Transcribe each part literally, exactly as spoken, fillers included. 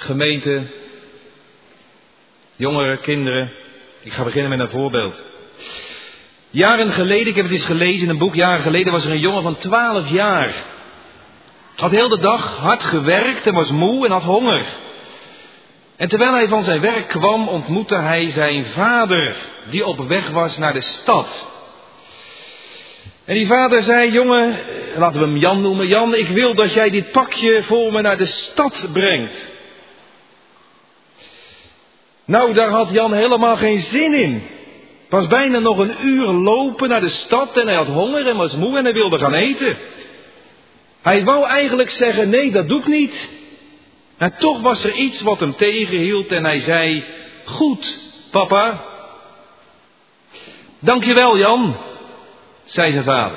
gemeente, jongeren, kinderen. Ik ga beginnen met een voorbeeld. Jaren geleden, ik heb het eens gelezen in een boek, jaren geleden was er een jongen van twaalf jaar. Had heel de dag hard gewerkt en was moe en had honger. En terwijl hij van zijn werk kwam, ontmoette hij zijn vader, die op weg was naar de stad. En die vader zei, jongen, laten we hem Jan noemen. Jan, ik wil dat jij dit pakje voor me naar de stad brengt. Nou, daar had Jan helemaal geen zin in. Het was bijna nog een uur lopen naar de stad en hij had honger en was moe en hij wilde gaan eten. Hij wou eigenlijk zeggen, nee, dat doe ik niet. En toch was er iets wat hem tegenhield en hij zei, goed, papa. Dankjewel, Jan, zei zijn vader.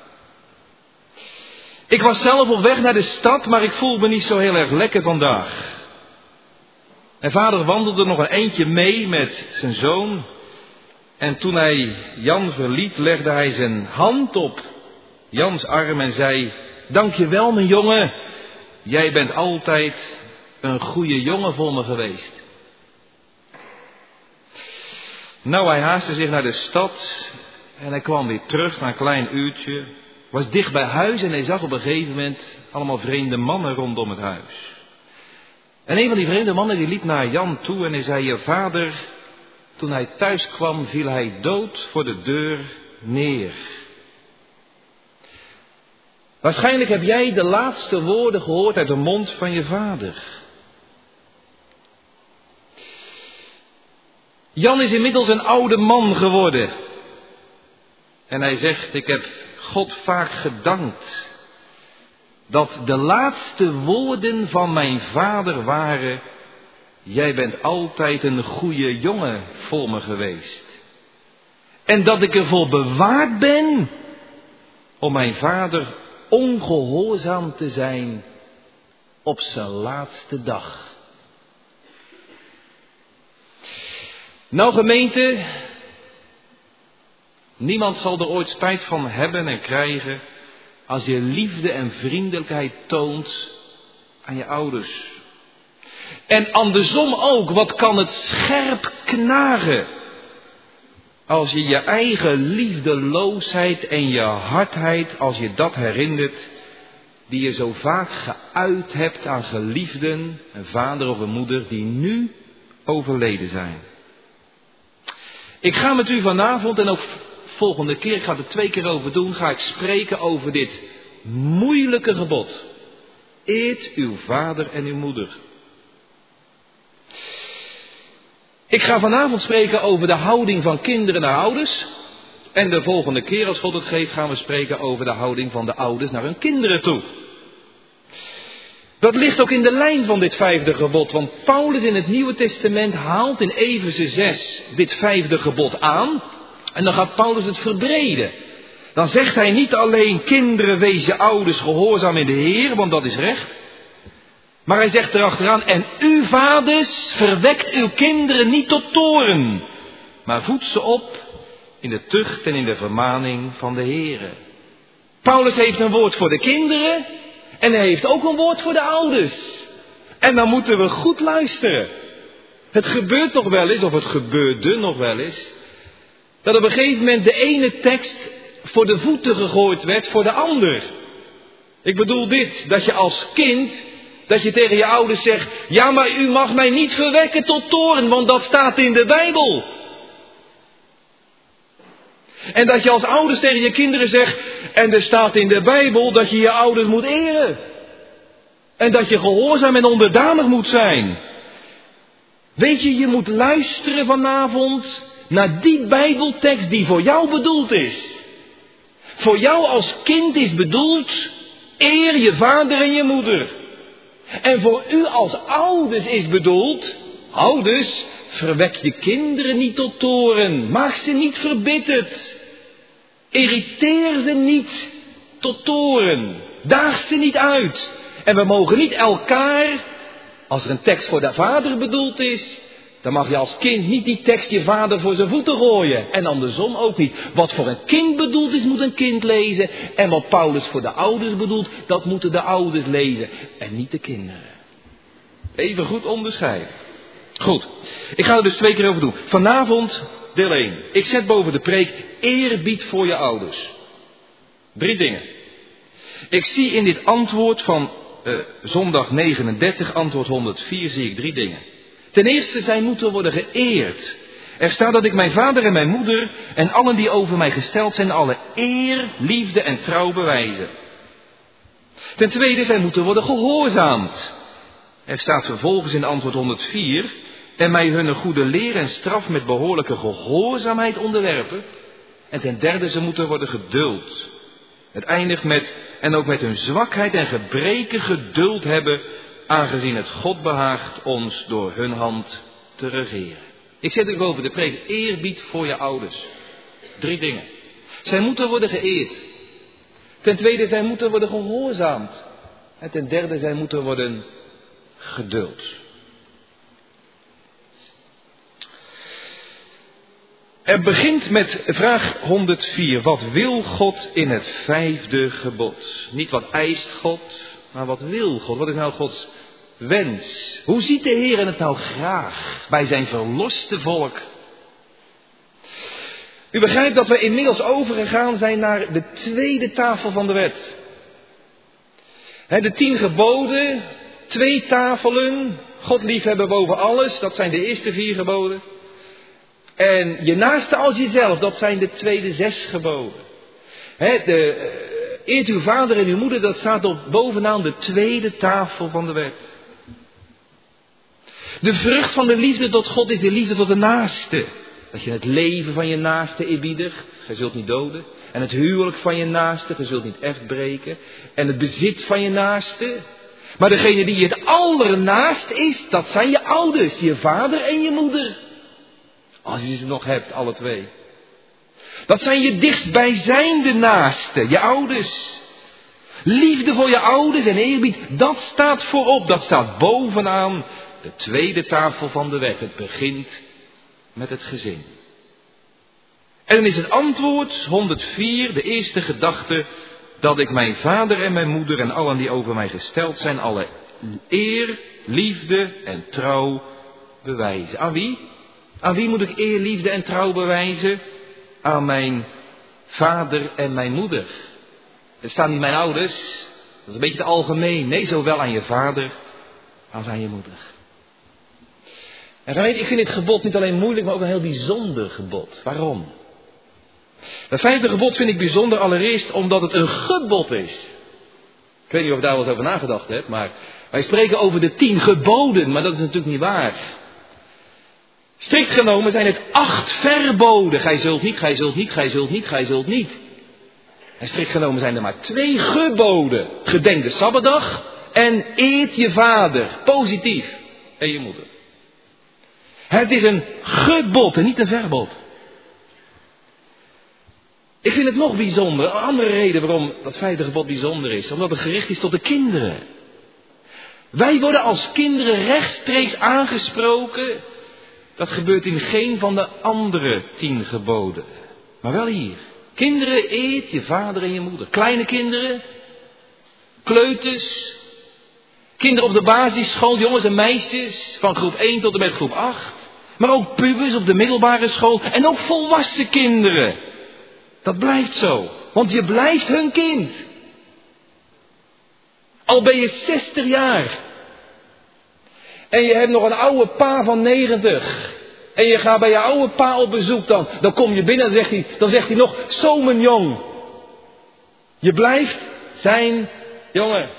Ik was zelf op weg naar de stad, maar ik voel me niet zo heel erg lekker vandaag. En vader wandelde nog een eindje mee met zijn zoon. En toen hij Jan verliet, legde hij zijn hand op Jans arm en zei, dankjewel mijn jongen, jij bent altijd een goede jongen voor me geweest. Nou, hij haastte zich naar de stad en hij kwam weer terug na een klein uurtje. Was dicht bij huis en hij zag op een gegeven moment allemaal vreemde mannen rondom het huis. En een van die vreemde mannen die liep naar Jan toe en hij zei, je vader, toen hij thuis kwam viel hij dood voor de deur neer. Waarschijnlijk heb jij de laatste woorden gehoord uit de mond van je vader. Jan is inmiddels een oude man geworden. En hij zegt, ik heb God vaak gedankt dat de laatste woorden van mijn vader waren, jij bent altijd een goede jongen voor me geweest. En dat ik ervoor bewaard ben om mijn vader ongehoorzaam te zijn op zijn laatste dag. Nou gemeente, niemand zal er ooit spijt van hebben en krijgen als je liefde en vriendelijkheid toont aan je ouders. En andersom ook, wat kan het scherp knagen als je je eigen liefdeloosheid en je hardheid, als je dat herinnert, die je zo vaak geuit hebt aan geliefden, een vader of een moeder, die nu overleden zijn. Ik ga met u vanavond en ook volgende keer, ik ga er twee keer over doen, ga ik spreken over dit moeilijke gebod. Eert uw vader en uw moeder. Ik ga vanavond spreken over de houding van kinderen naar ouders. En de volgende keer, als God het geeft, gaan we spreken over de houding van de ouders naar hun kinderen toe. Dat ligt ook in de lijn van dit vijfde gebod. Want Paulus in het Nieuwe Testament haalt in Efeze zes dit vijfde gebod aan. En dan gaat Paulus het verbreden. Dan zegt hij niet alleen, kinderen, wees je ouders gehoorzaam in de Heer, want dat is recht. Maar hij zegt erachteraan, en u vaders, verwekt uw kinderen niet tot toorn, maar voed ze op in de tucht en in de vermaning van de Heere. Paulus heeft een woord voor de kinderen en hij heeft ook een woord voor de ouders. En dan moeten we goed luisteren. Het gebeurt nog wel eens, of het gebeurde nog wel eens, dat op een gegeven moment de ene tekst voor de voeten gegooid werd voor de ander. Ik bedoel dit, dat je als kind, dat je tegen je ouders zegt, ja maar u mag mij niet verwekken tot toorn, want dat staat in de Bijbel. En dat je als ouders tegen je kinderen zegt, en er staat in de Bijbel dat je je ouders moet eren. En dat je gehoorzaam en onderdanig moet zijn. Weet je, je moet luisteren vanavond naar die Bijbeltekst die voor jou bedoeld is. Voor jou als kind is bedoeld, eer je vader en je moeder. En voor u als ouders is bedoeld, ouders, verwek je kinderen niet tot toorn. Maak ze niet verbitterd. Irriteer ze niet tot toorn. Daag ze niet uit. En we mogen niet elkaar, als er een tekst voor de vader bedoeld is, dan mag je als kind niet die tekst je vader voor zijn voeten gooien. En andersom ook niet. Wat voor een kind bedoeld is, moet een kind lezen. En wat Paulus voor de ouders bedoelt, dat moeten de ouders lezen. En niet de kinderen. Even goed onderscheiden. Goed, ik ga er dus twee keer over doen. Vanavond deel één. Ik zet boven de preek eerbied voor je ouders. Drie dingen. Ik zie in dit antwoord van uh, zondag negenendertig, antwoord honderdvier, zie ik drie dingen. Ten eerste, zij moeten worden geëerd. Er staat dat ik mijn vader en mijn moeder en allen die over mij gesteld zijn, alle eer, liefde en trouw bewijzen. Ten tweede, zij moeten worden gehoorzaamd. Er staat vervolgens in antwoord honderdvier, en mij hun goede leer en straf met behoorlijke gehoorzaamheid onderwerpen. En ten derde, ze moeten worden geduld. Het eindigt met, en ook met hun zwakheid en gebreken geduld hebben, aangezien het God behaagt ons door hun hand te regeren. Ik zet u boven de preek, eerbied voor je ouders. Drie dingen. Zij moeten worden geëerd. Ten tweede, zij moeten worden gehoorzaamd. En ten derde, zij moeten worden geduld. Er begint met vraag honderdvier. Wat wil God in het vijfde gebod? Niet wat eist God, maar wat wil God? Wat is nou Gods wens? Hoe ziet de Heer het nou graag bij zijn verloste volk? U begrijpt dat we inmiddels overgegaan zijn naar de tweede tafel van de wet. He, de tien geboden, twee tafelen, God liefhebben boven alles, dat zijn de eerste vier geboden. En je naaste als jezelf, dat zijn de tweede zes geboden. He, de, uh, eert uw vader en uw moeder, dat staat op bovenaan de tweede tafel van de wet. De vrucht van de liefde tot God is de liefde tot de naaste. Dat je het leven van je naaste eerbiedigt, gij zult niet doden. En het huwelijk van je naaste, gij zult niet echt breken. En het bezit van je naaste. Maar degene die je het allernaast is, dat zijn je ouders, je vader en je moeder. Als je ze nog hebt, alle twee. Dat zijn je dichtstbijzijnde naasten, je ouders. Liefde voor je ouders en eerbied, dat staat voorop, dat staat bovenaan de tweede tafel van de wet. Het begint met het gezin. En dan is het antwoord honderdvier, de eerste gedachte, dat ik mijn vader en mijn moeder en allen die over mij gesteld zijn, alle eer, liefde en trouw bewijzen. Aan wie? Aan wie moet ik eer, liefde en trouw bewijzen? Aan mijn vader en mijn moeder. Er staan niet mijn ouders, dat is een beetje te algemeen. Nee, zowel aan je vader als aan je moeder. En gemeente, ik vind dit gebod niet alleen moeilijk, maar ook een heel bijzonder gebod. Waarom? Het vijfde gebod vind ik bijzonder allereerst omdat het een gebod is. Ik weet niet of je daar wel eens over nagedacht hebt, maar wij spreken over de tien geboden, maar dat is natuurlijk niet waar. Strikt genomen zijn het acht verboden. Gij zult niet, gij zult niet, gij zult niet, gij zult niet. En strikt genomen zijn er maar twee geboden. Gedenk de Sabbatdag en eert je vader, positief, en je moeder. Het is een gebod en niet een verbod. Ik vind het nog bijzonder. Een andere reden waarom dat vijfde gebod bijzonder is. Omdat het gericht is tot de kinderen. Wij worden als kinderen rechtstreeks aangesproken. Dat gebeurt in geen van de andere tien geboden. Maar wel hier. Kinderen, eet je vader en je moeder. Kleine kinderen. Kleuters. Kinderen op de basisschool, jongens en meisjes. Van groep één tot en met groep acht. Maar ook pubers op de middelbare school. En ook volwassen kinderen. Dat blijft zo. Want je blijft hun kind. Al ben je zestig jaar. En je hebt nog een oude pa van negentig. En je gaat bij je oude pa op bezoek dan. Dan kom je binnen en zegt hij, dan zegt hij nog, zo mijn jong. Je blijft zijn jongen.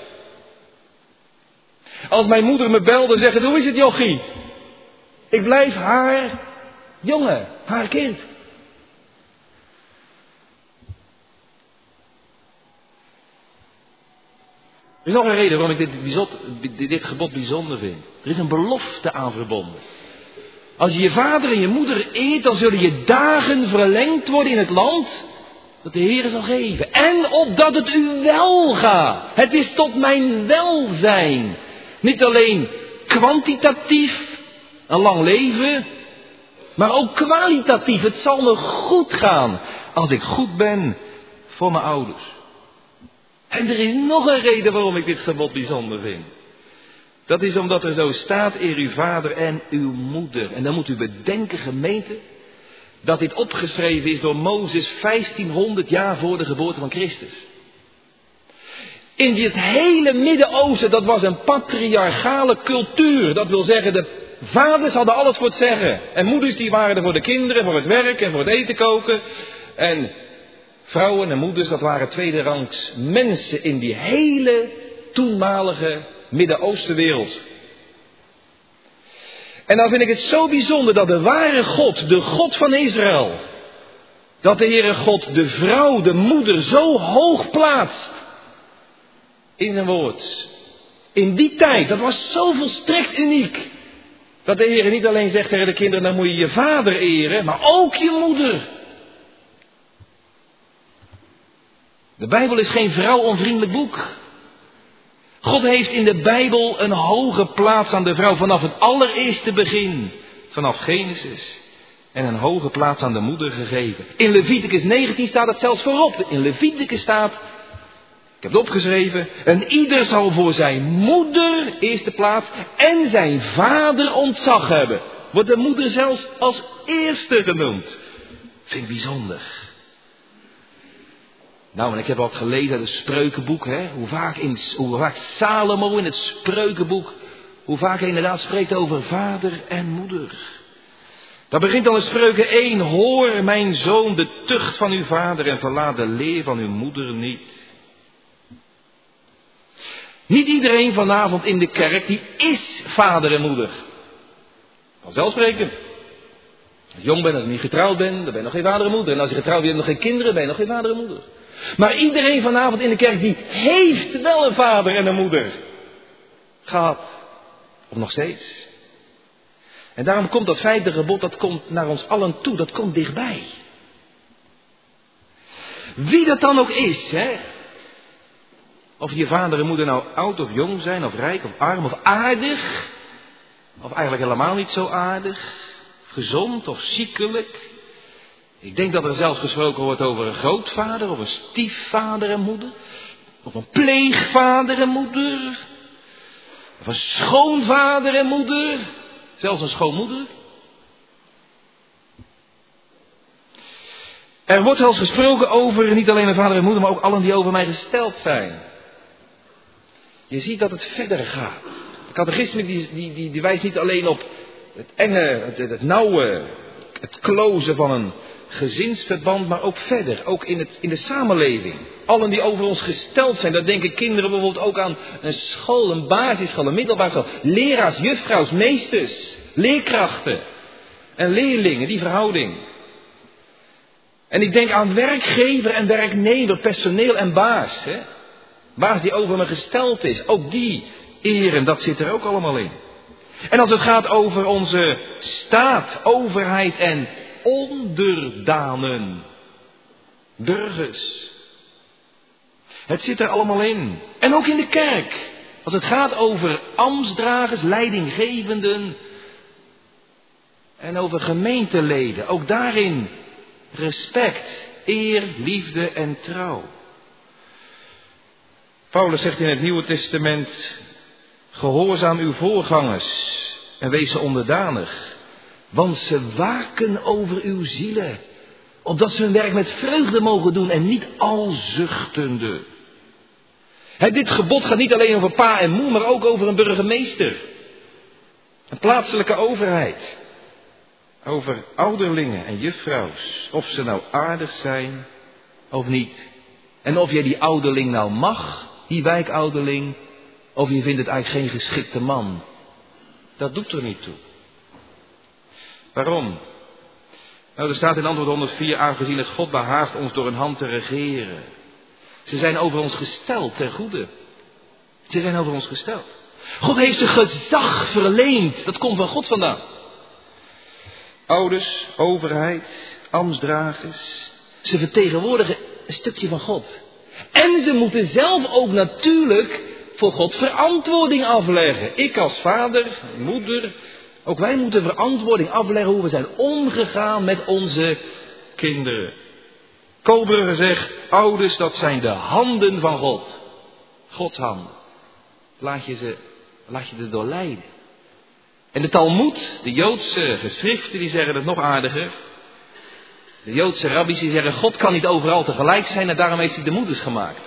Als mijn moeder me belde en zegt, hoe is het jochie? Ik blijf haar jongen, haar kind. Er is nog een reden waarom ik dit, bijzonder, dit gebod bijzonder vind. Er is een belofte aan verbonden. Als je je vader en je moeder eert, dan zullen je dagen verlengd worden in het land dat de Heer zal geven. En opdat het u wel gaat. Het is tot mijn welzijn. Niet alleen kwantitatief, een lang leven, maar ook kwalitatief. Het zal me goed gaan als ik goed ben voor mijn ouders. En er is nog een reden waarom ik dit gebod bijzonder vind. Dat is omdat er zo staat, eer uw vader en uw moeder. En dan moet u bedenken, gemeente, dat dit opgeschreven is door Mozes vijftienhonderd jaar voor de geboorte van Christus. In dit hele Midden-Oosten, dat was een patriarchale cultuur. Dat wil zeggen, de vaders hadden alles voor het zeggen. En moeders die waren er voor de kinderen, voor het werk en voor het eten koken. En vrouwen en moeders, dat waren tweederangs mensen in die hele toenmalige Midden-Oostenwereld. En dan vind ik het zo bijzonder dat de ware God, de God van Israël, dat de Heere God de vrouw, de moeder, zo hoog plaatst in zijn woord. In die tijd, dat was zo volstrekt uniek. Dat de Heer niet alleen zegt tegen de kinderen, dan moet je je vader eren, maar ook je moeder. De Bijbel is geen vrouwonvriendelijk boek. God heeft in de Bijbel een hoge plaats aan de vrouw vanaf het allereerste begin. Vanaf Genesis. En een hoge plaats aan de moeder gegeven. In Leviticus negentien staat het zelfs voorop. In Leviticus staat, ik heb het opgeschreven, en ieder zal voor zijn moeder eerste plaats en zijn vader ontzag hebben. Wordt de moeder zelfs als eerste genoemd. Vind ik bijzonder. Nou, en ik heb wat gelezen uit het Spreukenboek, hè. Hoe vaak, in, hoe vaak Salomo in het Spreukenboek, hoe vaak hij inderdaad spreekt over vader en moeder. Dat begint al in Spreuken één. Hoor, mijn zoon, de tucht van uw vader en verlaat de leer van uw moeder niet. Niet iedereen vanavond in de kerk, die is vader en moeder. Vanzelfsprekend. Als je jong bent, als je niet getrouwd bent, dan ben je nog geen vader en moeder. En als je getrouwd bent, heb je nog geen kinderen, ben je nog geen vader en moeder. Maar iedereen vanavond in de kerk, die heeft wel een vader en een moeder gehad. Of nog steeds. En daarom komt dat vijfde gebod, dat komt naar ons allen toe, dat komt dichtbij. Wie dat dan ook is, hè. Of je vader en moeder nou oud of jong zijn, of rijk of arm of aardig. Of eigenlijk helemaal niet zo aardig. Gezond of ziekelijk. Ik denk dat er zelfs gesproken wordt over een grootvader of een stiefvader en moeder. Of een pleegvader en moeder. Of een schoonvader en moeder. Zelfs een schoonmoeder. Er wordt zelfs gesproken over niet alleen mijn vader en moeder, maar ook allen die over mij gesteld zijn. Je ziet dat het verder gaat. De catechisme die, die, die, die wijst niet alleen op het enge, het, het nauwe, het close van een gezinsverband, maar ook verder, ook in, het, in de samenleving. Allen die over ons gesteld zijn, daar denken kinderen bijvoorbeeld ook aan een school, een basisschool, een middelbare school. Leraars, juffrouws, meesters, leerkrachten en leerlingen, die verhouding. En ik denk aan werkgever en werknemer, personeel en baas. Hè? Baas die over me gesteld is, ook die eren, dat zit er ook allemaal in. En als het gaat over onze staat, overheid en onderdanen, burgers. Het zit er allemaal in. En ook in de kerk. Als het gaat over ambtsdragers, leidinggevenden en over gemeenteleden. Ook daarin respect, eer, liefde en trouw. Paulus zegt in het Nieuwe Testament, gehoorzaam uw voorgangers en wees ze onderdanig. Want ze waken over uw zielen, opdat ze hun werk met vreugde mogen doen en niet al zuchtende. He, dit gebod gaat niet alleen over pa en moe, maar ook over een burgemeester. Een plaatselijke overheid. Over ouderlingen en juffrouws. Of ze nou aardig zijn of niet. En of jij die ouderling nou mag, die wijkouderling, of je vindt het eigenlijk geen geschikte man. Dat doet er niet toe. Waarom? Nou, er staat in antwoord honderdvier, aangezien het God behaagt ons door een hand te regeren. Ze zijn over ons gesteld ten goede. Ze zijn over ons gesteld. God heeft ze gezag verleend. Dat komt van God vandaan. Ouders, overheid, ambtsdragers. Ze vertegenwoordigen een stukje van God. En ze moeten zelf ook natuurlijk voor God verantwoording afleggen. Ik als vader, moeder, ook wij moeten verantwoording afleggen hoe we zijn omgegaan met onze kinderen. Koolbrugge zegt, ouders, dat zijn de handen van God. Gods handen. Laat je ze Laat je erdoor leiden. En de Talmoed, de Joodse geschriften, die zeggen het nog aardiger. De Joodse rabbies die zeggen, God kan niet overal tegelijk zijn en daarom heeft hij de moeders gemaakt.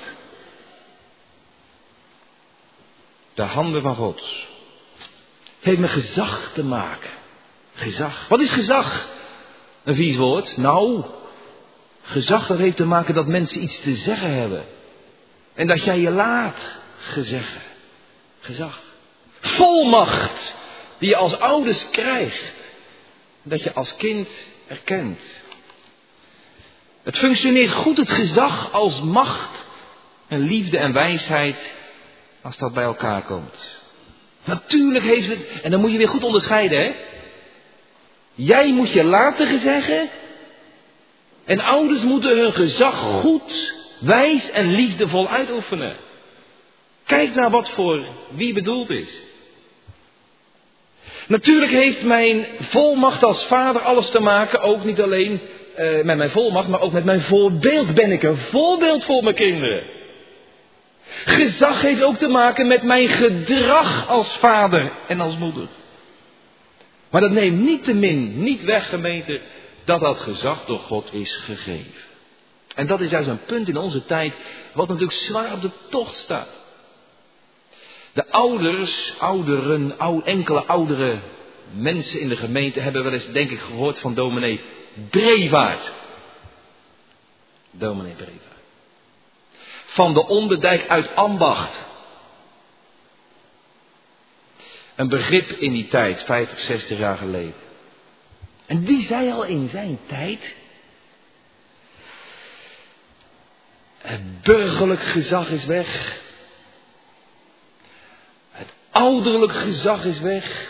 De handen van God. Het heeft met gezag te maken. Gezag. Wat is gezag? Een vies woord. Nou, gezag dat heeft te maken dat mensen iets te zeggen hebben. En dat jij je laat gezeggen. Gezag. Volmacht die je als ouders krijgt. Dat je als kind erkent. Het functioneert goed, het gezag, als macht en liefde en wijsheid, als dat bij elkaar komt. Natuurlijk heeft het, en dan moet je weer goed onderscheiden, hè. Jij moet je laten gezeggen, en ouders moeten hun gezag goed, wijs en liefdevol uitoefenen. Kijk naar wat voor wie bedoeld is. Natuurlijk heeft mijn volmacht als vader alles te maken, ook niet alleen uh, met mijn volmacht, maar ook met mijn voorbeeld. Ben ik een voorbeeld voor mijn kinderen? Gezag heeft ook te maken met mijn gedrag als vader en als moeder. Maar dat neemt niettemin niet weg, gemeente, dat dat gezag door God is gegeven. En dat is juist een punt in onze tijd wat natuurlijk zwaar op de tocht staat. De ouders, ouderen, ou, enkele oudere mensen in de gemeente hebben wel eens, denk ik, gehoord van dominee Brevaart. Dominee Brevaart. Van de Onderdijk uit Ambacht. Een begrip in die tijd, vijftig, zestig jaar geleden. En die zei al in zijn tijd: het burgerlijk gezag is weg. Het ouderlijk gezag is weg.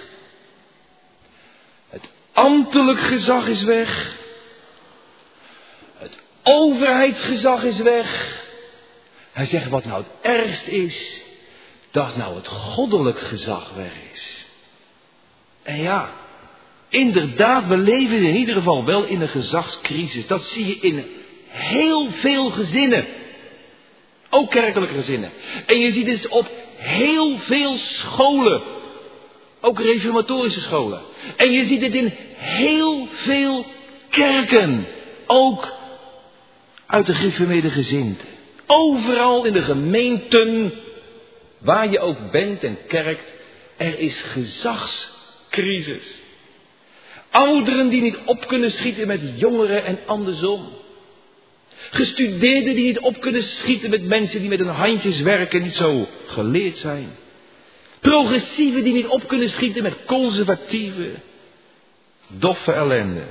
Het ambtelijk gezag is weg. Het overheidsgezag is weg. Hij zegt, wat nou het ergst is, dat nou het goddelijk gezag weg is. En ja, inderdaad, we leven in ieder geval wel in een gezagscrisis. Dat zie je in heel veel gezinnen. Ook kerkelijke gezinnen. En je ziet het op heel veel scholen. Ook reformatorische scholen. En je ziet het in heel veel kerken. Ook uit de gereformeerde gezindte. Overal in de gemeenten, waar je ook bent en kerkt, er is gezagscrisis. Ouderen die niet op kunnen schieten met jongeren en andersom. Gestudeerden die niet op kunnen schieten met mensen die met hun handjes werken, niet zo geleerd zijn. Progressieven die niet op kunnen schieten met conservatieven. Doffe ellende.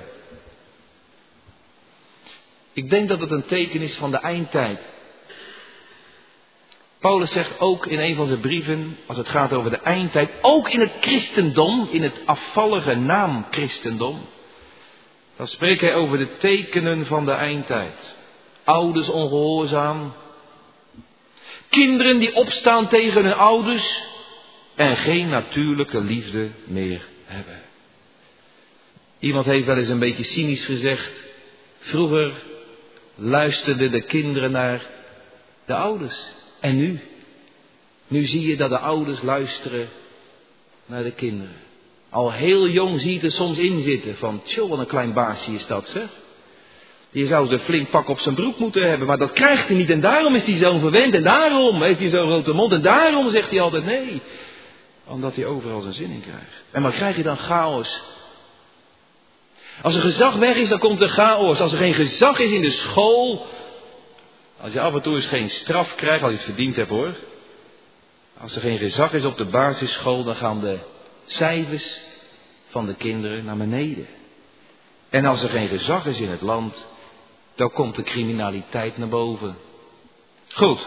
Ik denk dat het een teken is van de eindtijd. Paulus zegt ook in een van zijn brieven, als het gaat over de eindtijd, ook in het christendom, in het afvallige naam christendom, dan spreekt hij over de tekenen van de eindtijd. Ouders ongehoorzaam, kinderen die opstaan tegen hun ouders en geen natuurlijke liefde meer hebben. Iemand heeft wel eens een beetje cynisch gezegd, vroeger luisterden de kinderen naar de ouders. En nu? Nu zie je dat de ouders luisteren naar de kinderen. Al heel jong zie je er soms in zitten van, tjoh, wat een klein baasje is dat, zeg. Je zou ze flink pak op zijn broek moeten hebben, maar dat krijgt hij niet. En daarom is hij zo verwend en daarom heeft hij zo'n grote mond. En daarom zegt hij altijd nee. Omdat hij overal zijn zin in krijgt. En wat krijg je dan? Chaos. Als er gezag weg is, dan komt er chaos. Als er geen gezag is in de school, als je af en toe eens geen straf krijgt, als je het verdiend hebt hoor. Als er geen gezag is op de basisschool, dan gaan de cijfers van de kinderen naar beneden. En als er geen gezag is in het land, dan komt de criminaliteit naar boven. Goed.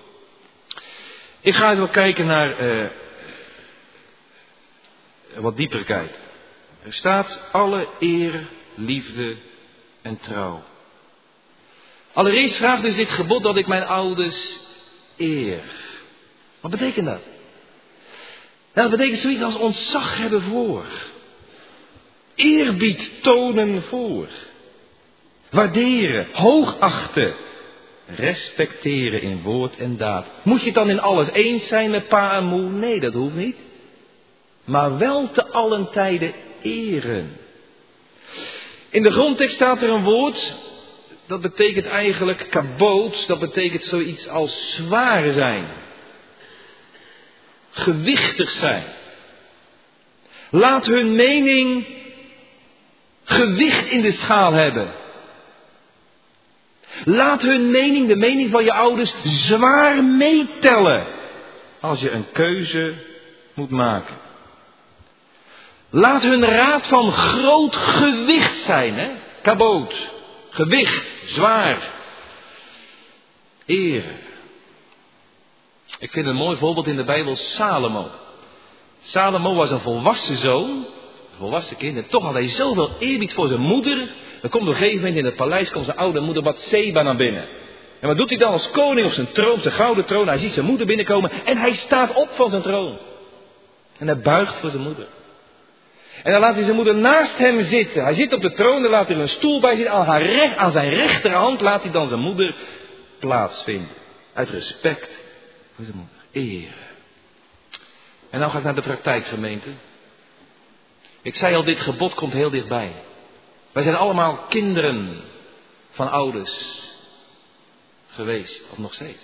Ik ga even kijken naar, uh, wat dieper kijken. Er staat alle eer, liefde en trouw. Allereerst vraagt dus dit gebod dat ik mijn ouders eer. Wat betekent dat? Nou, dat betekent zoiets als ontzag hebben voor. Eerbied tonen voor. Waarderen, hoogachten. Respecteren in woord en daad. Moet je het dan in alles eens zijn met pa en moe? Nee, dat hoeft niet. maar wel te allen tijden eren. In de grondtekst staat er een woord, dat betekent eigenlijk kaboot, dat betekent zoiets als zwaar zijn. Gewichtig zijn. Laat hun mening gewicht in de schaal hebben. Laat hun mening, de mening van je ouders, zwaar meetellen als je een keuze moet maken. Laat hun raad van groot gewicht zijn, hè? Kaboot, gewicht, zwaar, eer. Ik vind een mooi voorbeeld in de Bijbel Salomo. Salomo was een volwassen zoon, een volwassen kind, en toch had hij zoveel eerbied voor zijn moeder. Dan komt op een gegeven moment in het paleis, komt zijn oude moeder Batseba naar binnen. En wat doet hij dan als koning op zijn troon, zijn gouden troon? Hij ziet zijn moeder binnenkomen en hij staat op van zijn troon. En hij buigt voor zijn moeder. En dan laat hij zijn moeder naast hem zitten. Hij zit op de troon, dan laat hij er een stoel bij zitten. Aan, haar recht, aan zijn rechterhand laat hij dan zijn moeder plaatsvinden. Uit respect voor zijn moeder. Eer. En nou ga ik naar de praktijk, gemeente. Ik zei al, dit gebod komt heel dichtbij. Wij zijn allemaal kinderen van ouders geweest, of nog steeds.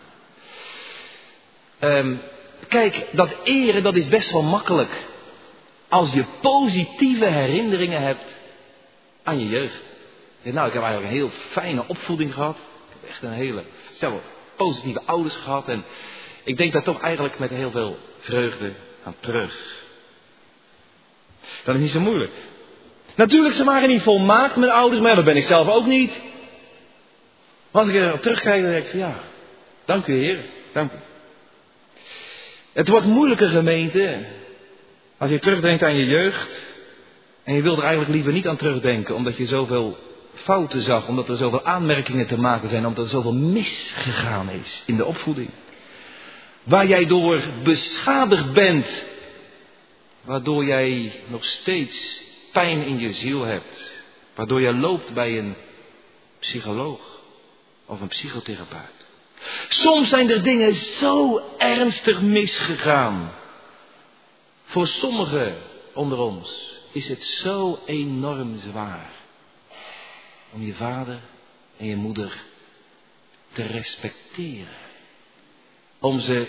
Um, kijk, dat eren, dat is best wel makkelijk. Als je positieve herinneringen hebt aan je jeugd. Nou, ik heb eigenlijk een heel fijne opvoeding gehad. Ik heb echt een hele stel, positieve ouders gehad. En ik denk daar toch eigenlijk met heel veel vreugde aan terug. Dat is niet zo moeilijk. Natuurlijk, ze waren niet volmaakt met ouders, maar dat ben ik zelf ook niet. Maar als ik er op terugkijk, dan denk ik van ja, dank u Heer, dank u. Het wordt moeilijker, gemeente, als je terugdenkt aan je jeugd. En je wil er eigenlijk liever niet aan terugdenken, omdat je zoveel fouten zag, omdat er zoveel aanmerkingen te maken zijn, omdat er zoveel misgegaan is in de opvoeding. Waar jij door beschadigd bent, waardoor jij nog steeds pijn in je ziel hebt. Waardoor je loopt bij een psycholoog of een psychotherapeut. Soms zijn er dingen zo ernstig misgegaan. Voor sommigen onder ons is het zo enorm zwaar om je vader en je moeder te respecteren. Om ze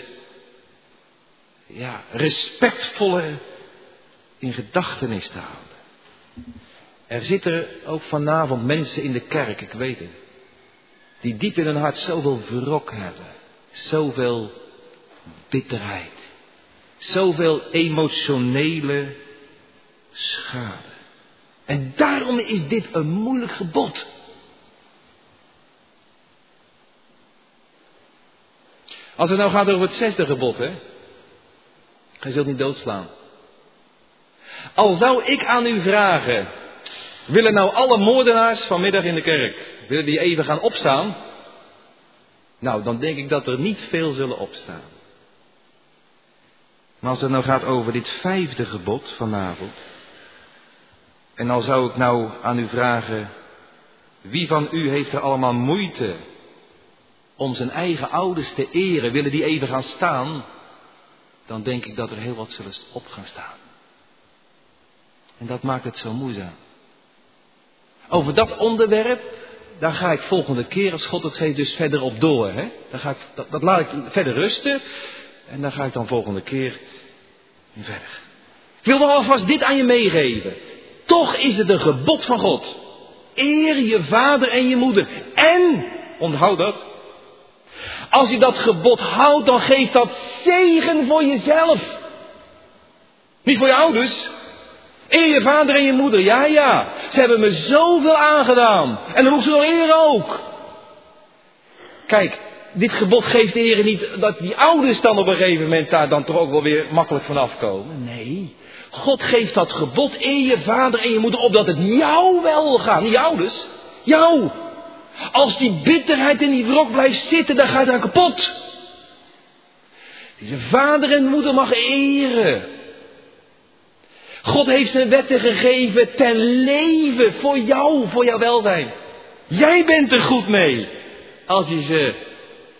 ja, respectvoller in gedachtenis te houden. Er zitten ook vanavond mensen in de kerk, ik weet het, die diep in hun hart zoveel wrok hebben, zoveel bitterheid, zoveel emotionele schade. En daarom is dit een moeilijk gebod. Als het nou gaat over het zesde gebod, hè. Gij zult niet doodslaan. Al zou ik aan u vragen, willen nou alle moordenaars vanmiddag in de kerk, willen die even gaan opstaan? Nou, dan denk ik dat er niet veel zullen opstaan. Maar als het nou gaat over dit vijfde gebod vanavond, en al zou ik nou aan u vragen, wie van u heeft er allemaal moeite om zijn eigen ouders te eren, willen die even gaan staan? Dan denk ik dat er heel wat zullen op gaan staan. En dat maakt het zo moeizaam. Over dat onderwerp, daar ga ik volgende keer, als God het geeft, dus verder op door. Hè? Dan ga ik, dat, dat laat ik verder rusten. En daar ga ik dan volgende keer in verder. Ik wil wel alvast dit aan je meegeven. Toch is het een gebod van God. Eer je vader en je moeder. En, onthoud dat. Als je dat gebod houdt, dan geeft dat zegen voor jezelf. Niet voor je ouders. Eer je vader en je moeder. Ja, ja. Ze hebben me zoveel aangedaan. En dan moet ze nog eren ook. Kijk, dit gebod geeft de Heer niet dat die ouders dan op een gegeven moment daar dan toch ook wel weer makkelijk vanaf komen. Nee. God geeft dat gebod, eer je vader en je moeder, opdat het jou wel gaat. Niet je ouders. Jou. Als die bitterheid en die wrok blijft zitten, dan gaat hij kapot. Deze vader en moeder mag eren. God heeft zijn wetten gegeven ten leven voor jou, voor jouw welzijn. Jij bent er goed mee als je ze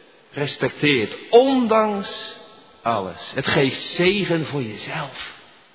respecteert, ondanks alles. Het geeft zegen voor jezelf.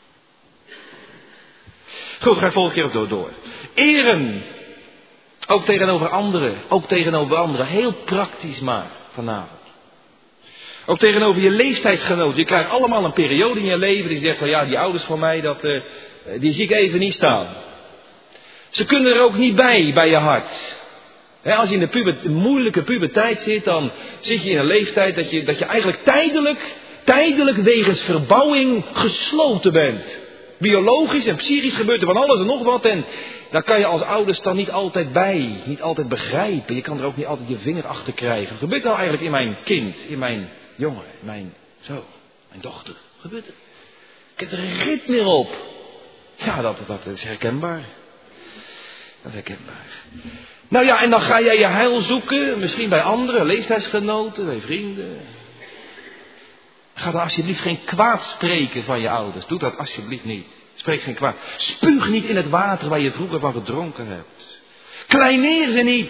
Goed, ga ik volgende keer op door, door. Eren. Ook tegenover anderen. Ook tegenover anderen. Heel praktisch maar vanavond. Ook tegenover je leeftijdsgenoten. Je krijgt allemaal een periode in je leven die zegt van ja, die ouders van mij, dat, uh, die zie ik even niet staan. Ze kunnen er ook niet bij, bij je hart. He, als je in de puber, moeilijke puberteit zit, dan zit je in een leeftijd dat je, dat je eigenlijk tijdelijk, tijdelijk wegens verbouwing gesloten bent. Biologisch en psychisch gebeurt er van alles en nog wat. En daar kan je als ouders dan niet altijd bij, niet altijd begrijpen. Je kan er ook niet altijd je vinger achter krijgen. Wat gebeurt nou eigenlijk in mijn kind, in mijn jongen, in mijn zo, mijn dochter? Wat gebeurt er? Ik heb er een rit meer op. Ja, dat, dat is herkenbaar. Dat is herkenbaar. Nou ja, en dan ga jij je heil zoeken, misschien bij anderen, leeftijdsgenoten, bij vrienden. Ga dan alsjeblieft geen kwaad spreken van je ouders. Doe dat alsjeblieft niet. Spreek geen kwaad. Spuug niet in het water waar je vroeger van gedronken hebt. Kleineer ze niet.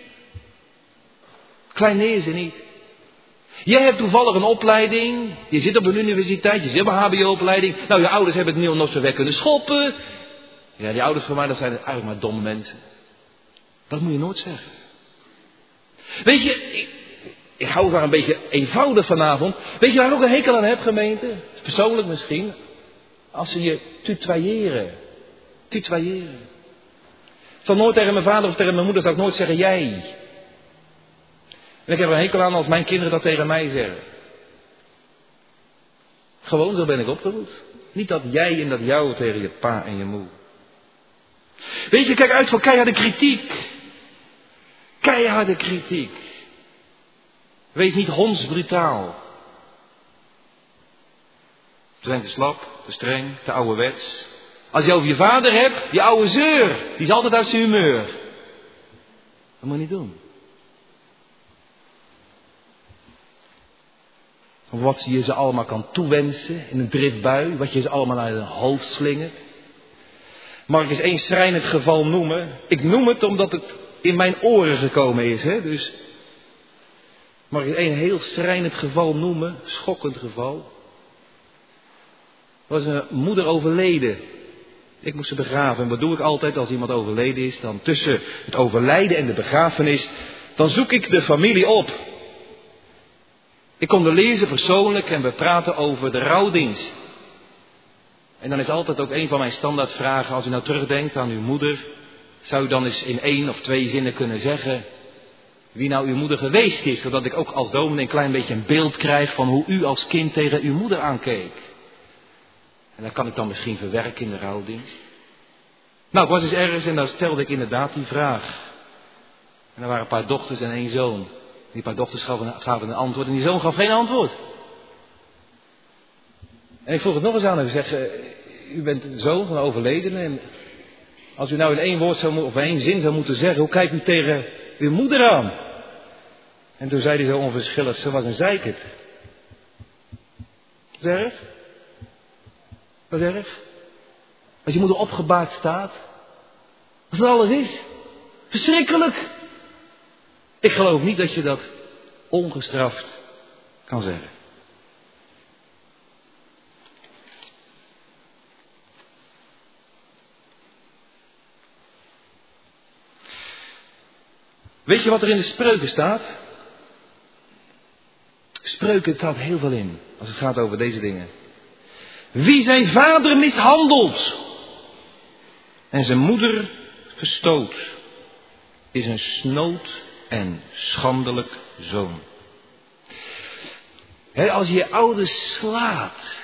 Kleineer ze niet. Jij hebt toevallig een opleiding. Je zit op een universiteit, je zit op een hbo-opleiding. Nou, je ouders hebben het nu nog zo weg kunnen schoppen. Ja, die ouders van mij, dat zijn eigenlijk maar domme mensen. Dat moet je nooit zeggen. Weet je, ik, ik hou het maar een beetje eenvoudig vanavond. Weet je waar ik ook een hekel aan heb, gemeente? Persoonlijk misschien. Als ze je tutoyeren. Tutoyeren. Ik zal nooit tegen mijn vader of tegen mijn moeder, zal ik nooit zeggen jij. En ik heb er een hekel aan als mijn kinderen dat tegen mij zeggen. Gewoon, zo ben ik opgevoed. Niet dat jij en dat jou tegen je pa en je moe. Weet je, kijk uit voor keiharde kritiek. Keiharde kritiek. Wees niet hondsbrutaal. Ze zijn te slap, te streng, te ouderwets. Als je over je vader hebt, die oude zeur, die is altijd uit zijn humeur. Dat moet je niet doen. Of wat je ze allemaal kan toewensen in een driftbui, wat je ze allemaal naar hun hoofd slingert. Mag ik eens één schrijnend geval noemen? Ik noem het omdat het in mijn oren gekomen is. Hè? Dus mag ik één heel schrijnend geval noemen? Schokkend geval. Er was een moeder overleden. Ik moest ze begraven. En wat doe ik altijd als iemand overleden is? Dan tussen het overlijden en de begrafenis, dan zoek ik de familie op. Ik kom er lezen persoonlijk en we praten over de rouwdienst. En dan is altijd ook een van mijn standaardvragen, als u nou terugdenkt aan uw moeder, zou u dan eens in één of twee zinnen kunnen zeggen wie nou uw moeder geweest is, zodat ik ook als dominee een klein beetje een beeld krijg van hoe u als kind tegen uw moeder aankeek. En dat kan ik dan misschien verwerken in de rouwdienst. Nou, ik was eens ergens en dan stelde ik inderdaad die vraag. En er waren een paar dochters en één zoon. Die paar dochters gaven, gaven een antwoord en die zoon gaf geen antwoord. En ik vroeg het nog eens aan en ik zeg, uh, u bent de zoon van een overledene en als u nou in één woord zou, of in één zin zou moeten zeggen, hoe kijkt u tegen uw moeder aan? En toen zei hij zo onverschillig, ze was een zeikert. Dat is erg? Dat is erg? Als je moeder opgebaard staat, als dat alles is, verschrikkelijk. Ik geloof niet dat je dat ongestraft kan zeggen. Weet je wat er in de spreuken staat? Spreuken staat heel veel in, als het gaat over deze dingen. Wie zijn vader mishandelt en zijn moeder verstoot, is een snood en schandelijk zoon. He, als je je ouders slaat.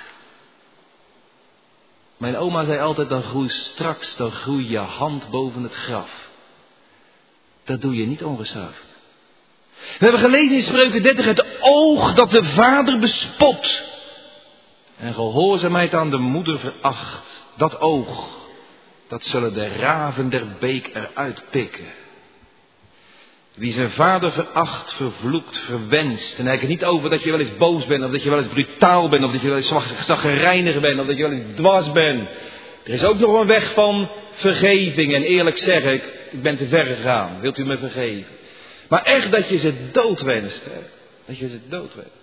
Mijn oma zei altijd, dan groei straks, dan groei je hand boven het graf. Dat doe je niet ongestraft. We hebben gelezen in Spreuken dertig, het oog dat de vader bespot. En gehoorzaamheid aan de moeder veracht. Dat oog, dat zullen de raven der beek eruit pikken. Wie zijn vader veracht, vervloekt, verwenst. En hij heeft het niet over dat je wel eens boos bent, of dat je wel eens brutaal bent, of dat je wel eens chagrijnig bent, of dat je wel eens dwars bent. Er is ook nog een weg van vergeving en eerlijk zeggen, ik, ik ben te ver gegaan, wilt u me vergeven? Maar echt dat je ze dood wenst, hè? Dat je ze dood wenst.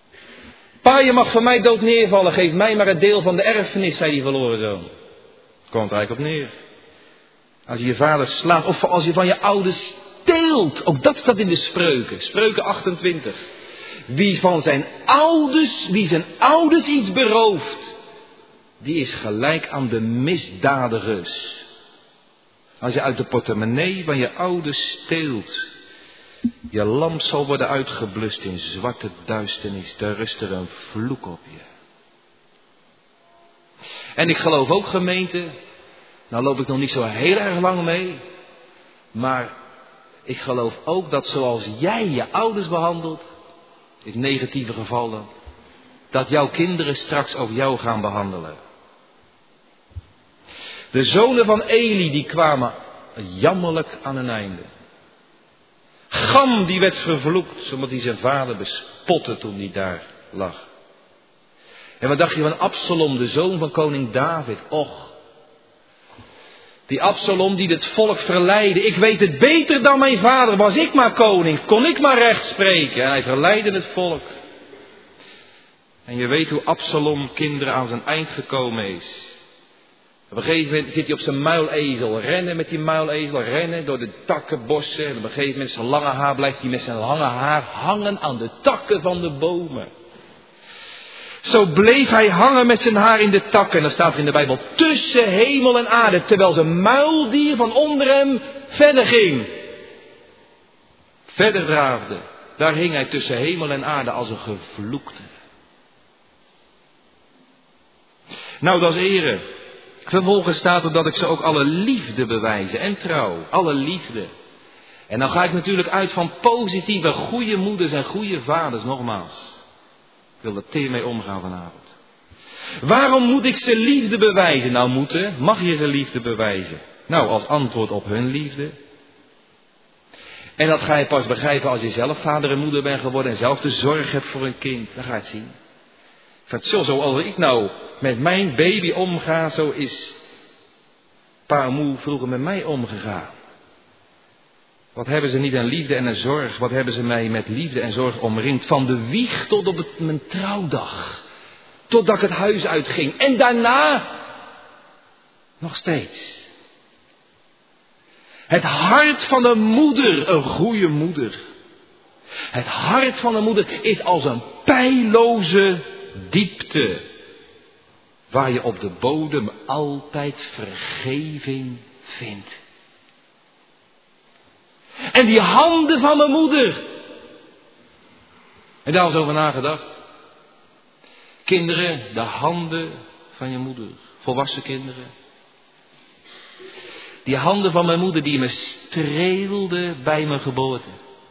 Pa, je mag van mij dood neervallen, geef mij maar het deel van de erfenis, zei die verloren zoon. Komt er eigenlijk op neer. Als je je vader slaat, of als je van je ouders steelt. Ook dat staat in de Spreuken. Spreuken achtentwintig. Wie van zijn ouders, wie zijn ouders iets berooft, die is gelijk aan de misdadigers. Als je uit de portemonnee van je ouders steelt, je lamp zal worden uitgeblust in zwarte duisternis. Daar rust er een vloek op je. En ik geloof ook, gemeente, nou loop ik nog niet zo heel erg lang mee, maar ik geloof ook dat zoals jij je ouders behandelt, in negatieve gevallen, dat jouw kinderen straks ook jou gaan behandelen. De zonen van Eli die kwamen jammerlijk aan een einde. Gam die werd vervloekt, omdat hij zijn vader bespotte toen hij daar lag. En wat dacht je van Absalom, de zoon van koning David? Och, die Absalom die het volk verleidde. Ik weet het beter dan mijn vader, was ik maar koning, kon ik maar recht spreken. En hij verleidde het volk. En je weet hoe Absalom kinderen aan zijn eind gekomen is. Op een gegeven moment zit hij op zijn muilezel, rennen met die muilezel, rennen door de takkenbossen. En op een gegeven moment zijn lange haar blijft hij met zijn lange haar hangen aan de takken van de bomen. Zo bleef hij hangen met zijn haar in de takken. En dan staat er in de Bijbel, tussen hemel en aarde, terwijl zijn muildier van onder hem verder ging. Verder draafde. Daar hing hij tussen hemel en aarde als een gevloekte. Nou, dat is ere. Vervolgens staat er dat ik ze ook alle liefde bewijzen en trouw. Alle liefde. En dan ga ik natuurlijk uit van positieve, goede moeders en goede vaders, nogmaals. Ik wil er teer mee omgaan vanavond. Waarom moet ik ze liefde bewijzen? Nou moeten, mag je ze liefde bewijzen? Nou, als antwoord op hun liefde. En dat ga je pas begrijpen als je zelf vader en moeder bent geworden en zelf de zorg hebt voor een kind. Dan ga je het zien. Zo, zoals ik nou met mijn baby omga, zo is pa en moe vroeger met mij omgegaan. Wat hebben ze niet aan liefde en aan zorg? Wat hebben ze mij met liefde en zorg omringd? Van de wieg tot op het, mijn trouwdag. Totdat ik het huis uitging. En daarna nog steeds. Het hart van een moeder, een goede moeder. Het hart van een moeder is als een peilloze diepte. Waar je op de bodem altijd vergeving vindt. En die handen van mijn moeder. En daar was over nagedacht. Kinderen, de handen van je moeder. Volwassen kinderen. Die handen van mijn moeder die me streelden bij mijn geboorte.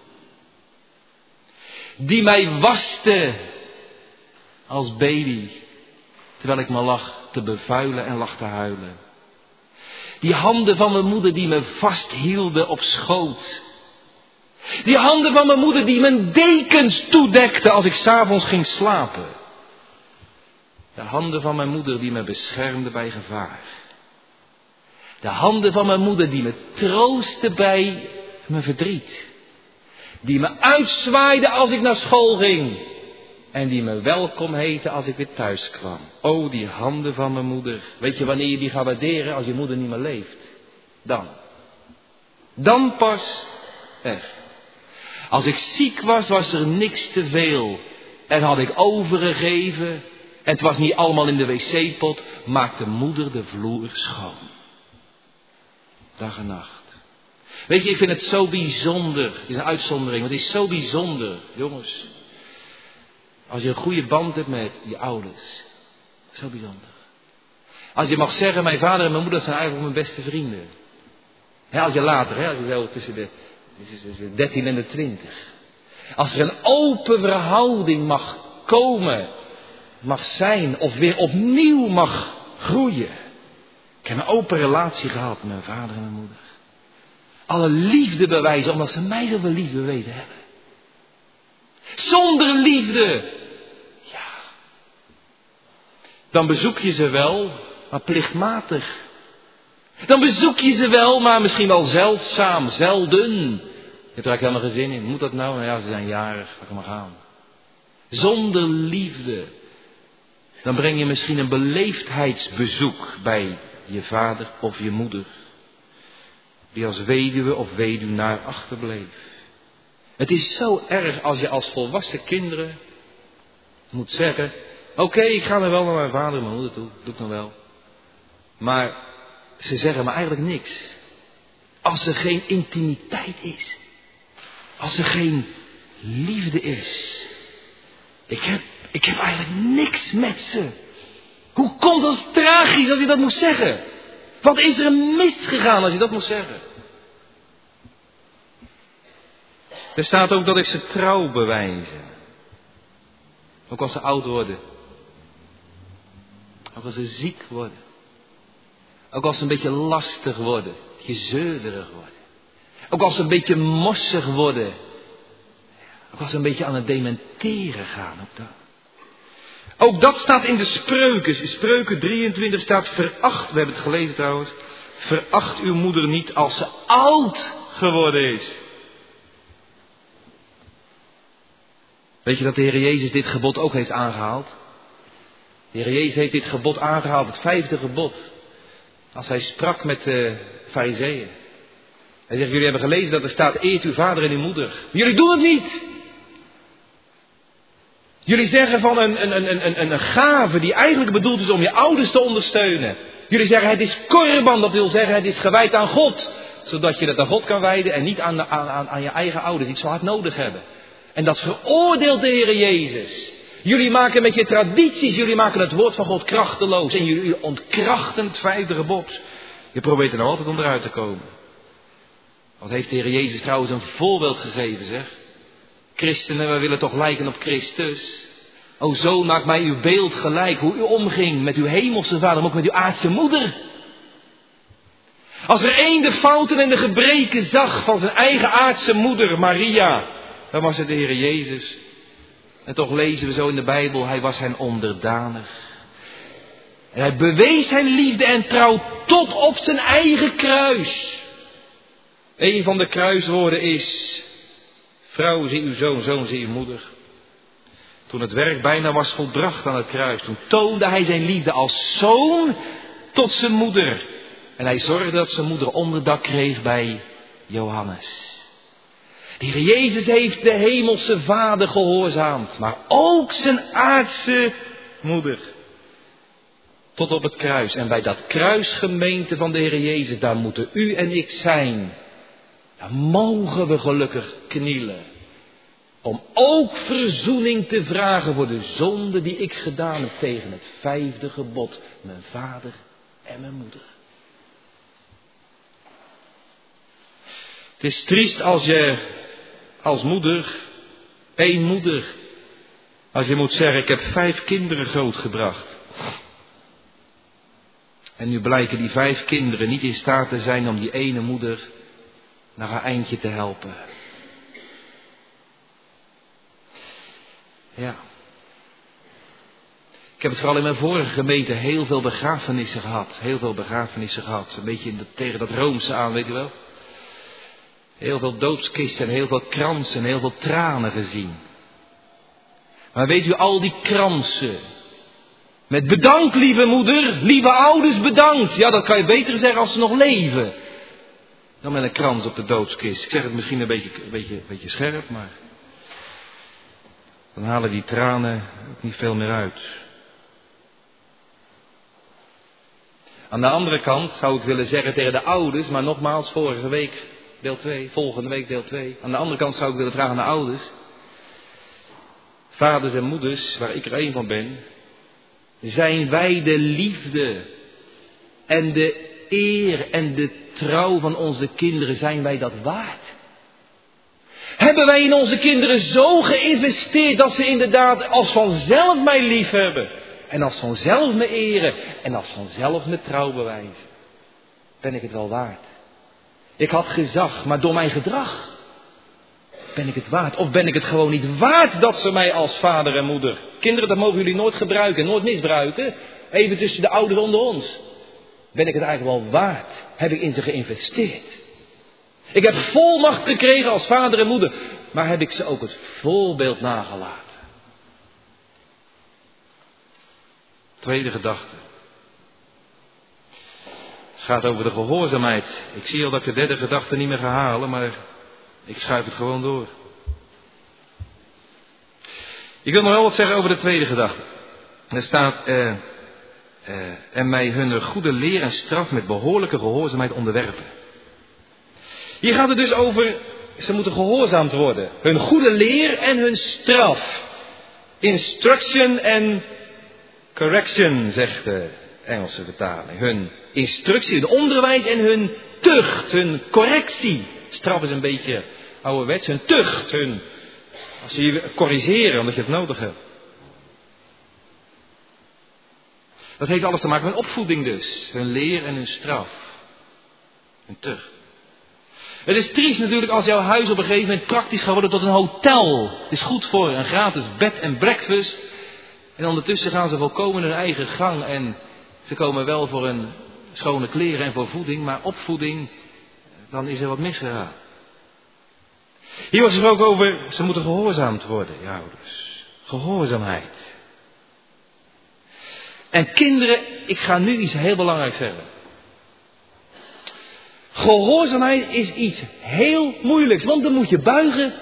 Die mij waste als baby. Terwijl ik me lag te bevuilen en lag te huilen. Die handen van mijn moeder die me vasthielden op schoot. Die handen van mijn moeder die mijn dekens toedekten als ik 's avonds ging slapen. De handen van mijn moeder die me beschermden bij gevaar. De handen van mijn moeder die me troostten bij mijn verdriet. Die me uitzwaaiden als ik naar school ging. En die me welkom heten als ik weer thuis kwam. O, die handen van mijn moeder. Weet je wanneer je die gaat waarderen als je moeder niet meer leeft? Dan. Dan pas echt. Als ik ziek was, was er niks te veel. En had ik overgegeven. En het was niet allemaal in de wc-pot. Maakte moeder de vloer schoon. Dag en nacht. Weet je, ik vind het zo bijzonder. Het is een uitzondering, maar het is zo bijzonder, jongens. Als je een goede band hebt met je ouders. Zo bijzonder. Als je mag zeggen, mijn vader en mijn moeder zijn eigenlijk mijn beste vrienden. He, als je later, he, als je zo tussen de, tussen de dertien en de twintig. Als er een open verhouding mag komen, mag zijn of weer opnieuw mag groeien. Ik heb een open relatie gehad met mijn vader en mijn moeder. Alle liefde bewijzen, omdat ze mij zoveel liefde bewezen hebben. Zonder liefde. Ja. Dan bezoek je ze wel, maar plichtmatig. Dan bezoek je ze wel, maar misschien wel zeldzaam, zelden. Je hebt er eigenlijk helemaal geen zin in. Moet dat nou? Nou ja, ze zijn jarig, laat maar gaan. Zonder liefde. Dan breng je misschien een beleefdheidsbezoek bij je vader of je moeder, die als weduwe of weduwnaar achterbleef. Het is zo erg als je als volwassen kinderen moet zeggen, oké, okay, ik ga dan wel naar mijn vader en mijn moeder toe, doe ik dan wel. Maar ze zeggen me eigenlijk niks. Als er geen intimiteit is. Als er geen liefde is. Ik heb, ik heb eigenlijk niks met ze. Hoe komt dat tragisch als je dat moet zeggen? Wat is er misgegaan als je dat moet zeggen? Er staat ook dat ik ze trouw bewijzen. Ook als ze oud worden. Ook als ze ziek worden. Ook als ze een beetje lastig worden. Gezeuderig worden. Ook als ze een beetje morsig worden. Ook als ze een beetje aan het dementeren gaan. Ook dat. Ook dat staat in de spreuken. In spreuken drieëntwintig staat veracht. We hebben het gelezen trouwens. Veracht uw moeder niet als ze oud geworden is. Weet je dat de Heer Jezus dit gebod ook heeft aangehaald? De Heer Jezus heeft dit gebod aangehaald, het vijfde gebod. Als hij sprak met de Farizeeën. Hij zegt, jullie hebben gelezen dat er staat, eert uw vader en uw moeder. Maar jullie doen het niet. Jullie zeggen van een, een, een, een, een gave die eigenlijk bedoeld is om je ouders te ondersteunen. Jullie zeggen het is korban, dat wil zeggen het is gewijd aan God. Zodat je het aan God kan wijden en niet aan, de, aan, aan je eigen ouders die het zo hard nodig hebben. En dat veroordeelt de Heer Jezus. Jullie maken met je tradities, jullie maken het woord van God krachteloos. En jullie ontkrachten het vijfde gebod. Je probeert er nou altijd onderuit te komen. Wat heeft de Heer Jezus trouwens een voorbeeld gegeven, zeg. Christenen, we willen toch lijken op Christus. O zoon, maak mij uw beeld gelijk. Hoe u omging met uw hemelse vader, maar ook met uw aardse moeder. Als er één de fouten en de gebreken zag van zijn eigen aardse moeder, Maria, dan was het de Heer Jezus. En toch lezen we zo in de Bijbel, hij was hen onderdanig. En hij bewees zijn liefde en trouw tot op zijn eigen kruis. Een van de kruiswoorden is, vrouw zie uw zoon, zoon zie uw moeder. Toen het werk bijna was volbracht aan het kruis, toen toonde hij zijn liefde als zoon tot zijn moeder. En hij zorgde dat zijn moeder onderdak kreeg bij Johannes. De Heer Jezus heeft de hemelse vader gehoorzaamd, maar ook zijn aardse moeder. Tot op het kruis. En bij dat kruisgemeente van de Heer Jezus, daar moeten u en ik zijn. Daar mogen we gelukkig knielen. Om ook verzoening te vragen voor de zonde die ik gedaan heb tegen het vijfde gebod. Mijn vader en mijn moeder. Het is triest als je als moeder, één moeder, als je moet zeggen, ik heb vijf kinderen grootgebracht. En nu blijken die vijf kinderen niet in staat te zijn om die ene moeder naar haar eindje te helpen. Ja. Ik heb het vooral in mijn vorige gemeente heel veel begrafenissen gehad. Heel veel begrafenissen gehad. Een beetje in de, tegen dat Roomse aan, weet je wel. Heel veel doodskisten, heel veel kransen, heel veel tranen gezien. Maar weet u, al die kransen. Met bedankt, lieve moeder, lieve ouders, bedankt. Ja, dat kan je beter zeggen als ze nog leven. Dan met een krans op de doodskist. Ik zeg het misschien een beetje, een beetje, een beetje scherp, maar dan halen die tranen ook niet veel meer uit. Aan de andere kant zou ik willen zeggen tegen de ouders, maar nogmaals, vorige week deel twee, volgende week deel twee. Aan de andere kant zou ik willen vragen aan de ouders. Vaders en moeders, waar ik er één van ben. Zijn wij de liefde en de eer en de trouw van onze kinderen, zijn wij dat waard? Hebben wij in onze kinderen zo geïnvesteerd dat ze inderdaad als vanzelf mij lief hebben? En als vanzelf me eren en als vanzelf me trouw bewijzen? Ben ik het wel waard? Ik had gezag, maar door mijn gedrag ben ik het waard? Of ben ik het gewoon niet waard dat ze mij als vader en moeder... Kinderen, dat mogen jullie nooit gebruiken, nooit misbruiken. Even tussen de ouderen onder ons. Ben ik het eigenlijk wel waard? Heb ik in ze geïnvesteerd? Ik heb volmacht gekregen als vader en moeder. Maar heb ik ze ook het voorbeeld nagelaten? Tweede gedachte. Het gaat over de gehoorzaamheid. Ik zie al dat ik de derde gedachte niet meer ga halen, maar ik schuif het gewoon door. Ik wil nog wel wat zeggen over de tweede gedachte. Er staat, uh, uh, en mij hun goede leer en straf met behoorlijke gehoorzaamheid onderwerpen. Hier gaat het dus over, ze moeten gehoorzaamd worden. Hun goede leer en hun straf. Instruction en correction, zegt de Engelse vertaling. Hun instructie, hun onderwijs en hun tucht, hun correctie. Straf is een beetje ouderwets, hun tucht, hun, als ze je corrigeren omdat je het nodig hebt. Dat heeft alles te maken met opvoeding dus. Hun leer en hun straf. Hun tucht. Het is triest natuurlijk als jouw huis op een gegeven moment praktisch gaat worden tot een hotel. Het is goed voor een gratis bed en breakfast. En ondertussen gaan ze volkomen hun eigen gang. En ze komen wel voor een schone kleren en voor voeding. Maar opvoeding, dan is er wat misgegaan. Hier wordt gesproken over, ze moeten gehoorzaamd worden, je ouders. Gehoorzaamheid. En kinderen, ik ga nu iets heel belangrijks zeggen. Gehoorzaamheid is iets heel moeilijks, want dan moet je buigen.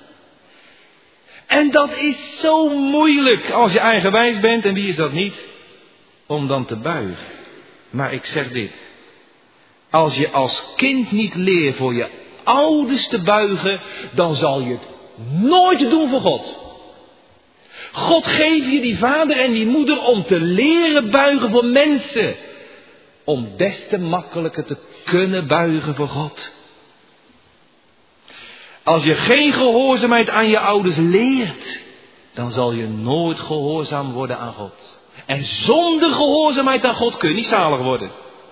En dat is zo moeilijk als je eigenwijs bent, en wie is dat niet, om dan te buigen. Maar ik zeg dit, als je als kind niet leert voor je ouders te buigen, dan zal je het nooit doen voor God. God geeft je die vader en die moeder om te leren buigen voor mensen. Om des te makkelijker te kunnen buigen voor God. Als je geen gehoorzaamheid aan je ouders leert, dan zal je nooit gehoorzaam worden aan God. En zonder gehoorzaamheid aan God kun je niet zalig worden.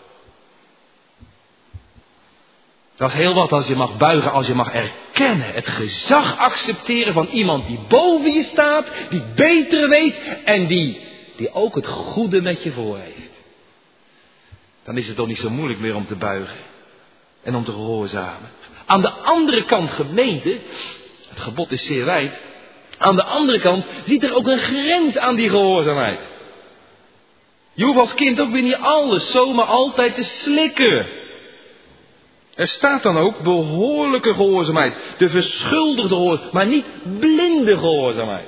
Dat is heel wat als je mag buigen, als je mag erkennen, het gezag accepteren van iemand die boven je staat, die beter weet en die, die ook het goede met je voor heeft. Dan is het toch niet zo moeilijk meer om te buigen en om te gehoorzamen. Aan de andere kant gemeente, het gebod is zeer wijd, aan de andere kant zit er ook een grens aan die gehoorzaamheid. Je hoeft als kind ook weer niet alles zomaar altijd te slikken. Er staat dan ook behoorlijke gehoorzaamheid, de verschuldigde gehoorzaamheid, maar niet blinde gehoorzaamheid.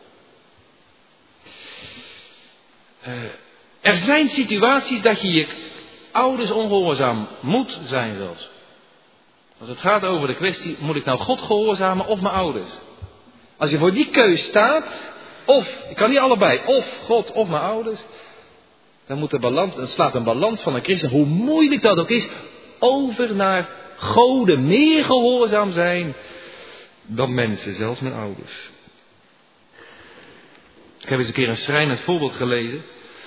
Uh, er zijn situaties dat je je ouders ongehoorzaam moet zijn zelfs. Als het gaat over de kwestie, moet ik nou God gehoorzamen of mijn ouders? Als je voor die keus staat, of, ik kan niet allebei, of God of mijn ouders, dan, moet de balans, dan slaat een balans van een christen, hoe moeilijk dat ook is, over naar goden meer gehoorzaam zijn dan mensen, zelfs mijn ouders. Ik heb eens een keer een schrijnend voorbeeld gelezen.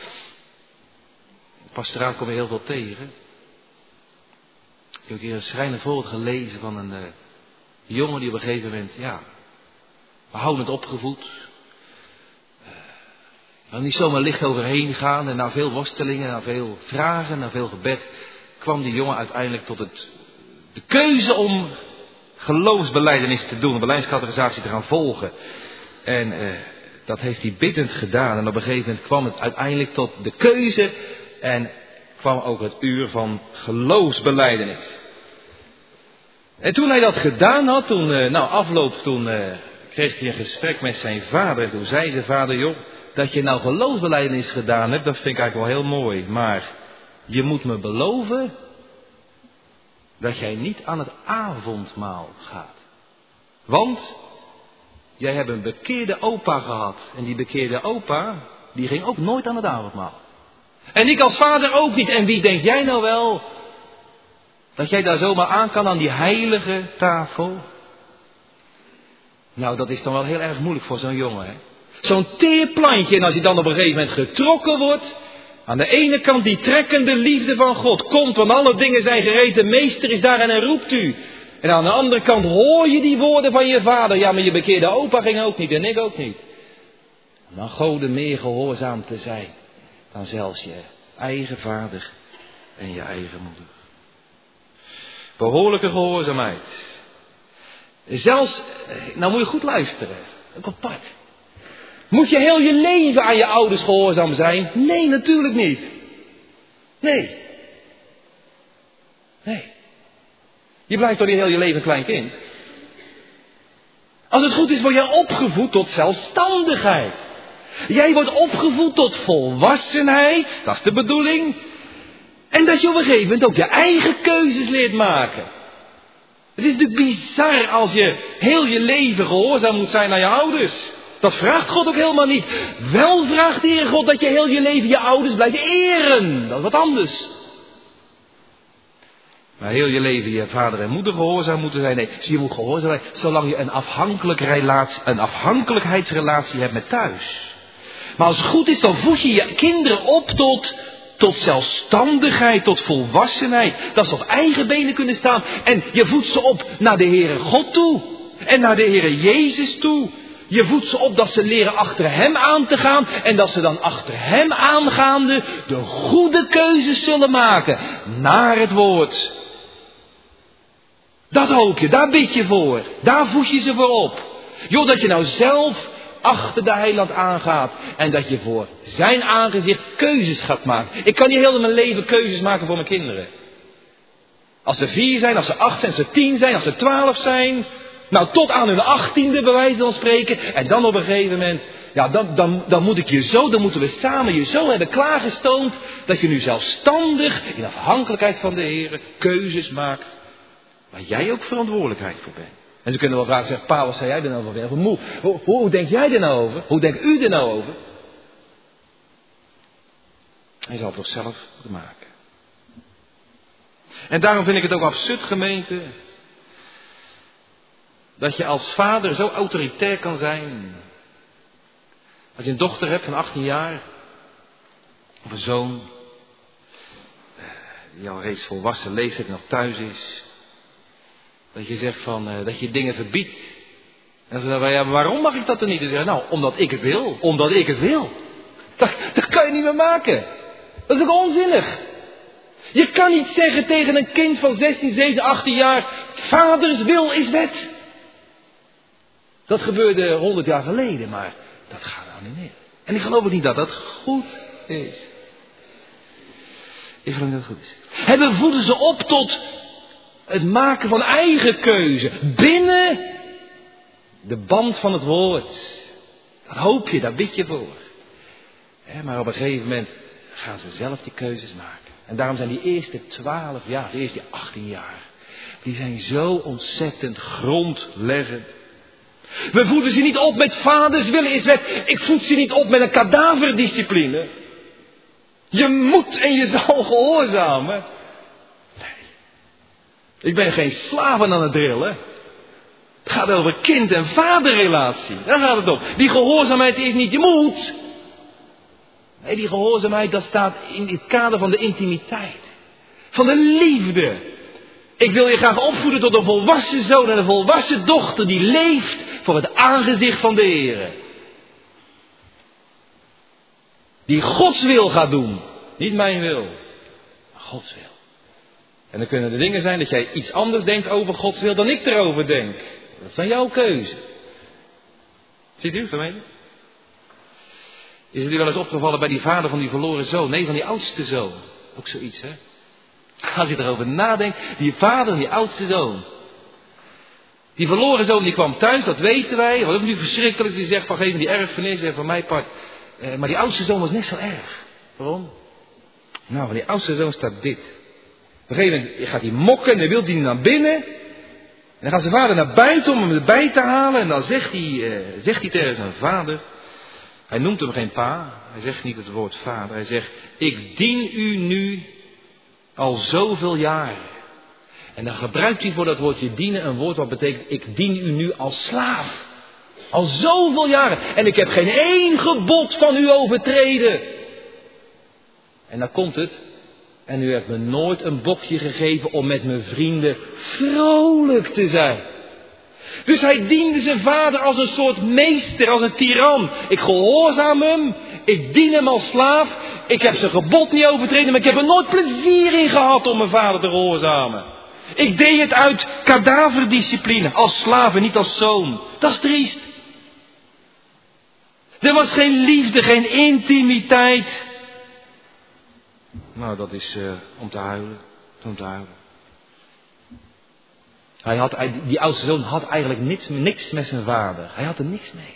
Pastoraat kom je heel veel tegen. Ik heb een keer een schrijnend voorbeeld gelezen van een uh, jongen die op een gegeven moment, ja, behoudend opgevoed. Uh, nou, niet zomaar licht overheen gaan en na veel worstelingen, na veel vragen, na veel gebed, kwam die jongen uiteindelijk tot het, de keuze om geloofsbelijdenis te doen, een beleidscategorisatie te gaan volgen. En uh, dat heeft hij biddend gedaan. En op een gegeven moment kwam het uiteindelijk tot de keuze en kwam ook het uur van geloofsbelijdenis. En toen hij dat gedaan had, toen, uh, nou afloop, toen uh, kreeg hij een gesprek met zijn vader. En toen zei zijn vader, joh, dat je nou geloofsbelijdenis gedaan hebt, dat vind ik eigenlijk wel heel mooi. Maar je moet me beloven dat jij niet aan het avondmaal gaat. Want jij hebt een bekeerde opa gehad. En die bekeerde opa, die ging ook nooit aan het avondmaal. En ik als vader ook niet. En wie denk jij nou wel dat jij daar zomaar aan kan aan die heilige tafel? Nou, dat is dan wel heel erg moeilijk voor zo'n jongen, hè. Zo'n teerplantje, en als hij dan op een gegeven moment getrokken wordt, aan de ene kant die trekkende liefde van God komt, want alle dingen zijn gereed, de meester is daar en hij roept u. En aan de andere kant hoor je die woorden van je vader, ja, maar je bekeerde opa ging ook niet en ik ook niet. Om aan goden meer gehoorzaam te zijn dan zelfs je eigen vader en je eigen moeder. Behoorlijke gehoorzaamheid. Zelfs, nou moet je goed luisteren, ook apart. Moet je heel je leven aan je ouders gehoorzaam zijn? Nee, natuurlijk niet. Nee. Nee. Je blijft toch niet heel je leven een klein kind? Als het goed is, word je opgevoed tot zelfstandigheid. Jij wordt opgevoed tot volwassenheid, dat is de bedoeling. En dat je op een gegeven moment ook je eigen keuzes leert maken. Het is natuurlijk bizar als je heel je leven gehoorzaam moet zijn aan je ouders. Dat vraagt God ook helemaal niet. Wel vraagt de Heer God dat je heel je leven je ouders blijft eren. Dat is wat anders. Maar heel je leven je vader en moeder gehoorzaam moeten zijn. Nee, je moet gehoorzaam zijn zolang je een, afhankelijk relatie, een afhankelijkheidsrelatie hebt met thuis. Maar als het goed is, dan voed je je kinderen op tot, tot zelfstandigheid, tot volwassenheid. Dat ze op eigen benen kunnen staan. En je voedt ze op naar de Heere God toe. En naar de Heere Jezus toe. Je voedt ze op dat ze leren achter Hem aan te gaan. En dat ze dan achter Hem aangaande de goede keuzes zullen maken. Naar het woord. Dat hoop je, daar bid je voor. Daar voed je ze voor op. Joh, dat je nou zelf achter de heiland aangaat. En dat je voor zijn aangezicht keuzes gaat maken. Ik kan niet heel mijn leven keuzes maken voor mijn kinderen. Als ze vier zijn, als ze acht zijn, als ze tien zijn, als ze twaalf zijn. Nou, tot aan hun achttiende bij wijze van spreken. En dan op een gegeven moment, ja, dan, dan, dan moet ik je zo, dan moeten we samen je zo hebben klaargestoomd. Dat je nu zelfstandig, in afhankelijkheid van de Heer, keuzes maakt. Waar jij ook verantwoordelijkheid voor bent. En ze kunnen wel vragen, zeggen, pa, wat zei jij er nou over? Hoe, hoe, hoe denk jij er nou over? Hoe denkt u er nou over? Hij zal het toch zelf moeten maken. En daarom vind ik het ook absurd, gemeente, dat je als vader zo autoritair kan zijn. Als je een dochter hebt van achttien jaar, of een zoon, die al reeds volwassen leeftijd nog thuis is. Dat je zegt van, uh, dat je dingen verbiedt. En dan zeggen we, ja, waarom mag ik dat er niet? Dan zeggen, nou, omdat ik het wil. Omdat ik het wil. Dat, dat kan je niet meer maken. Dat is ook onzinnig. Je kan niet zeggen tegen een kind van zestien, zeventien, achttien jaar, vaders wil is wet. Dat gebeurde honderd jaar geleden, maar dat gaat nou niet meer. En ik geloof ook niet dat dat goed is. Ik geloof niet dat het goed is. En we voeden ze op tot het maken van eigen keuze. Binnen de band van het woord. Dat hoop je, daar bid je voor. Maar op een gegeven moment gaan ze zelf die keuzes maken. En daarom zijn die eerste twaalf jaar, de eerste achttien jaar, die zijn zo ontzettend grondleggend. We voeden ze niet op met vaders willen is wet. Ik voed ze niet op met een kadaverdiscipline. Je moet en je zal gehoorzamen. Nee. Ik ben geen slaven aan het drillen. Het gaat over kind- en vaderrelatie. Daar gaat het om. Die gehoorzaamheid is niet je moet. Nee, die gehoorzaamheid dat staat in het kader van de intimiteit. Van de liefde. Ik wil je graag opvoeden tot een volwassen zoon en een volwassen dochter die leeft voor het aangezicht van de Heer. Die Gods wil gaat doen. Niet mijn wil, maar Gods wil. En dan kunnen er dingen zijn dat jij iets anders denkt over Gods wil dan ik erover denk. Dat zijn jouw keuze. Ziet u, gemeente? Is het u wel eens opgevallen bij die vader van die verloren zoon? Nee, van die oudste zoon. Ook zoiets, hè? Als je erover nadenkt, die vader en die oudste zoon. Die verloren zoon die kwam thuis, dat weten wij. Wat ook nu verschrikkelijk, die zegt van geef me die erfenis en van mij part. Eh, maar die oudste zoon was net zo erg. Waarom? Nou, van die oudste zoon staat dit. Op een gegeven moment gaat hij mokken en dan wil hij naar binnen. En dan gaat zijn vader naar buiten om hem erbij te halen. En dan zegt hij, eh, zegt hij tegen zijn vader. Hij noemt hem geen pa. Hij zegt niet het woord vader. Hij zegt, ik dien u nu al zoveel jaren. En dan gebruikt hij voor dat woordje dienen een woord wat betekent, ik dien u nu als slaaf. Al zoveel jaren. En ik heb geen één gebod van u overtreden. En dan komt het. En u hebt me nooit een bokje gegeven om met mijn vrienden vrolijk te zijn. Dus hij diende zijn vader als een soort meester, als een tiran. Ik gehoorzaam hem. Ik dien hem als slaaf. Ik heb zijn gebod niet overtreden, maar ik heb er nooit plezier in gehad om mijn vader te gehoorzamen. Ik deed het uit kadaverdiscipline, als slaaf en niet als zoon. Dat is triest. Er was geen liefde, geen intimiteit. Nou, dat is uh, om te huilen. Om te huilen. Hij had, die oudste zoon had eigenlijk niks, niks met zijn vader. Hij had er niks mee.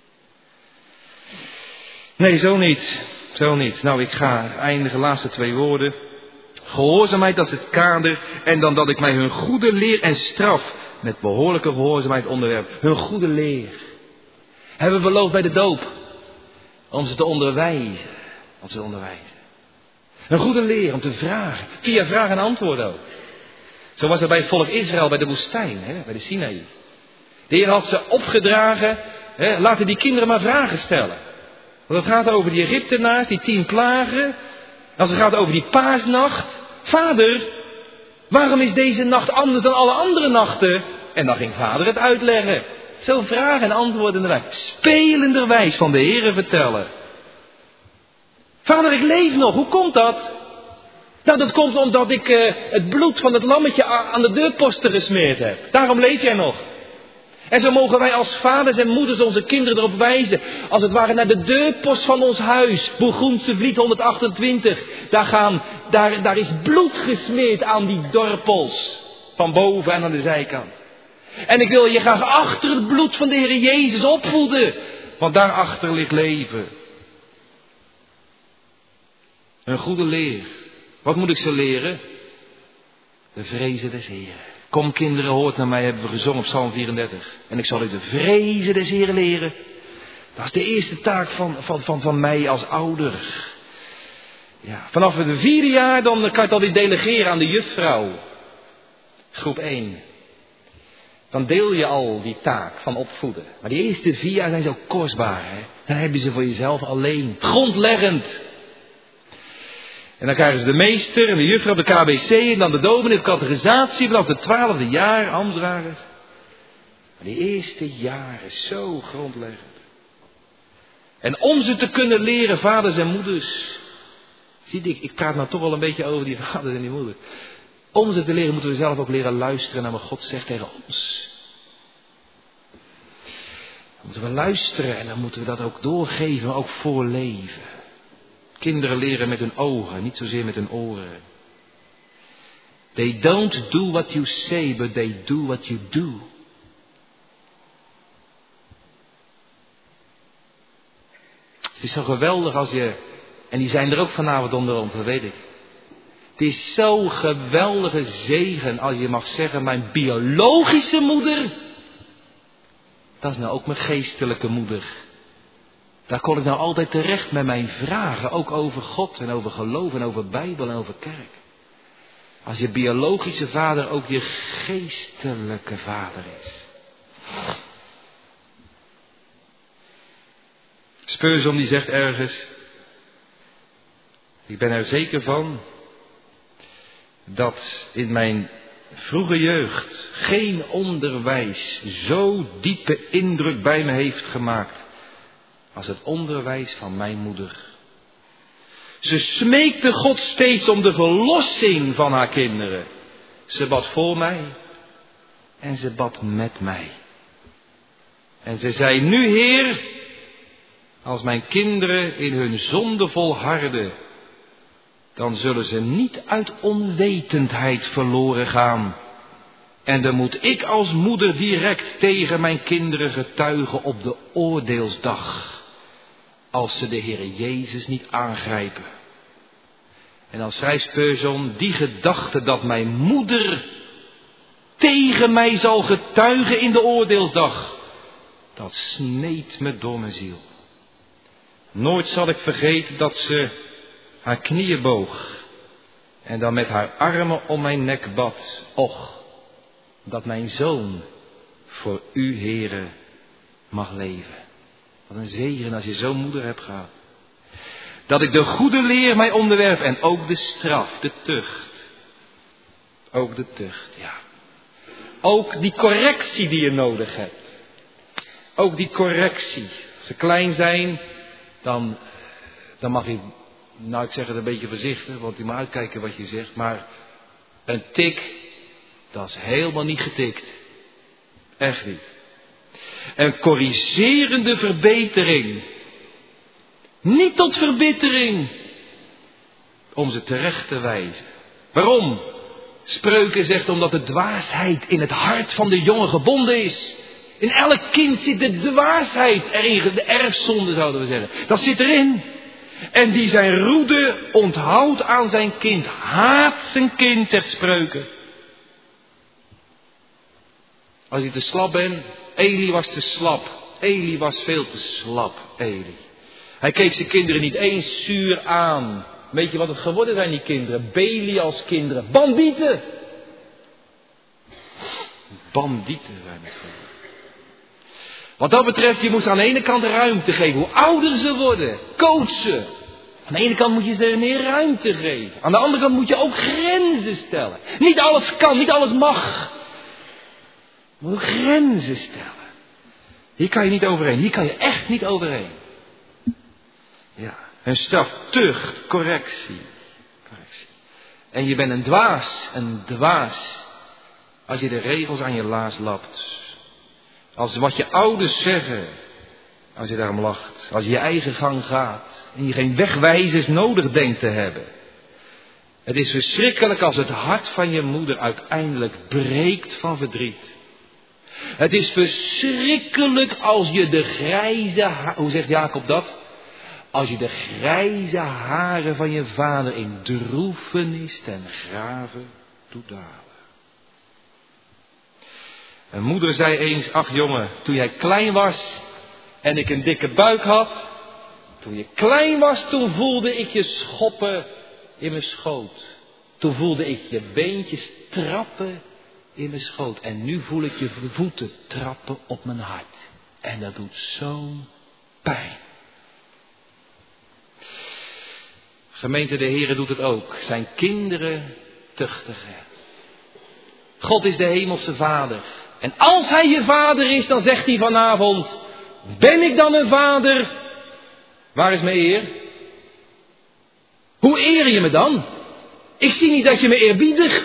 Nee, zo niet. Zo niet. Nou, ik ga eindigen, laatste twee woorden. Gehoorzaamheid, dat is het kader. En dan dat ik mij hun goede leer en straf met behoorlijke gehoorzaamheid onderwerp. Hun goede leer. Hebben we beloofd bij de doop. Om ze te onderwijzen. Om ze te onderwijzen. Een goede leer om te vragen. Via vraag en antwoord ook. Zo was het bij het volk Israël bij de woestijn. Hè, bij de Sinaï. De Heer had ze opgedragen. Hè, laten die kinderen maar vragen stellen. Want het gaat over die Egyptenaars, die tien plagen. Als het gaat over die paasnacht. Vader, waarom is deze nacht anders dan alle andere nachten? En dan ging vader het uitleggen. Zo vragen en antwoordenderwijs. Spelenderwijs van de Heere vertellen. Vader, ik leef nog. Hoe komt dat? Nou, dat komt omdat ik uh, het bloed van het lammetje aan de deurposten gesmeerd heb. Daarom leef jij nog. En zo mogen wij als vaders en moeders onze kinderen erop wijzen. Als het ware naar de deurpost van ons huis. Boegroense Vliet honderdachtentwintig. Daar, gaan, daar, daar is bloed gesmeerd aan die dorpels. Van boven en aan de zijkant. En ik wil je graag achter het bloed van de Heer Jezus opvoeden. Want daarachter ligt leven. Een goede leer. Wat moet ik ze leren? De vrezen des Heeren. Kom kinderen, hoort naar mij, hebben we gezongen op Psalm vierendertig. En ik zal u de vrezen des Heeren leren. Dat is de eerste taak van, van, van, van mij als ouder. Ja, vanaf het vierde jaar dan kan je het alweer delegeren aan de juffrouw. Groep één. Dan deel je al die taak van opvoeden. Maar die eerste vier jaar zijn zo kostbaar. Hè? Dan heb je ze voor jezelf alleen. Grondleggend. En dan krijgen ze de meester en de juffrouw op de K B C en dan de dominee de catechisatie vanaf het twaalfde jaar, ambtsdragers. Maar die eerste jaren zo grondleggend. En om ze te kunnen leren, vaders en moeders. Ziet, ik, ik praat nou toch wel een beetje over die vaders en die moeders. Om ze te leren moeten we zelf ook leren luisteren naar wat God zegt tegen ons. Dan moeten we luisteren en dan moeten we dat ook doorgeven, maar ook voorleven. Kinderen leren met hun ogen, niet zozeer met hun oren. They don't do what you say, but they do what you do. Het is zo geweldig als je, en die zijn er ook vanavond onder ons, dat weet ik. Het is zo'n geweldige zegen als je mag zeggen, mijn biologische moeder, dat is nou ook mijn geestelijke moeder. Daar kon ik nou altijd terecht met mijn vragen, ook over God en over geloof en over Bijbel en over kerk. Als je biologische vader ook je geestelijke vader is. Spurgeon die zegt ergens, ik ben er zeker van dat in mijn vroege jeugd geen onderwijs zo diepe indruk bij me heeft gemaakt als het onderwijs van mijn moeder. Ze smeekte God steeds om de verlossing van haar kinderen. Ze bad voor mij en ze bad met mij. En ze zei, nu Heer, als mijn kinderen in hun zonde volharden, dan zullen ze niet uit onwetendheid verloren gaan. En dan moet ik als moeder direct tegen mijn kinderen getuigen op de oordeelsdag. Als ze de Heer Jezus niet aangrijpen. En dan schrijft Spurgeon, die gedachte dat mijn moeder tegen mij zal getuigen in de oordeelsdag. Dat sneed me door mijn ziel. Nooit zal ik vergeten dat ze haar knieën boog. En dan met haar armen om mijn nek bad. Och, dat mijn zoon voor u, Heere, mag leven. Wat een zegen als je zo'n moeder hebt gehad. Dat ik de goede leer mij onderwerp en ook de straf, de tucht. Ook de tucht, ja. Ook die correctie die je nodig hebt. Ook die correctie. Als ze klein zijn, dan, dan mag je, nou ik zeg het een beetje voorzichtig, want je moet uitkijken wat je zegt. Maar een tik, dat is helemaal niet getikt. Echt niet. Een corrigerende verbetering. Niet tot verbittering. Om ze terecht te wijzen. Waarom? Spreuken zegt omdat de dwaasheid in het hart van de jongen gebonden is. In elk kind zit de dwaasheid erin, de erfzonde zouden we zeggen. Dat zit erin. En die zijn roede onthoudt aan zijn kind, haat zijn kind, zegt Spreuken. Als je te slap bent, Eli was te slap. Eli was veel te slap, Eli. Hij keek zijn kinderen niet eens zuur aan. Weet je wat het geworden zijn, die kinderen? Belials kinderen. Bandieten! Bandieten zijn het geworden. Wat dat betreft, je moest aan de ene kant ruimte geven. Hoe ouder ze worden, coachen. Aan de ene kant moet je ze meer ruimte geven. Aan de andere kant moet je ook grenzen stellen. Niet alles kan, niet alles mag. Je moet ook grenzen stellen. Hier kan je niet overheen. Hier kan je echt niet overheen. Ja, een straf, tucht, correctie. correctie. En je bent een dwaas, een dwaas. Als je de regels aan je laars lapt. Als wat je ouders zeggen, als je daarom lacht. Als je je eigen gang gaat. En je geen wegwijzers nodig denkt te hebben. Het is verschrikkelijk als het hart van je moeder uiteindelijk breekt van verdriet. Het is verschrikkelijk als je de grijze ha- hoe zegt Jacob dat? Als je de grijze haren van je vader in droefenis ten grave doet dalen. Een moeder zei eens, ach jongen, toen jij klein was en ik een dikke buik had. Toen je klein was, toen voelde ik je schoppen in mijn schoot. Toen voelde ik je beentjes trappen in mijn schoot. En nu voel ik je voeten trappen op mijn hart. En dat doet zo'n pijn. Gemeente, de Heere doet het ook. Zijn kinderen tuchtigen. God is de hemelse Vader. En als hij je vader is, dan zegt hij vanavond, ben ik dan een vader? Waar is mijn eer? Hoe eer je me dan? Ik zie niet dat je me eerbiedigt.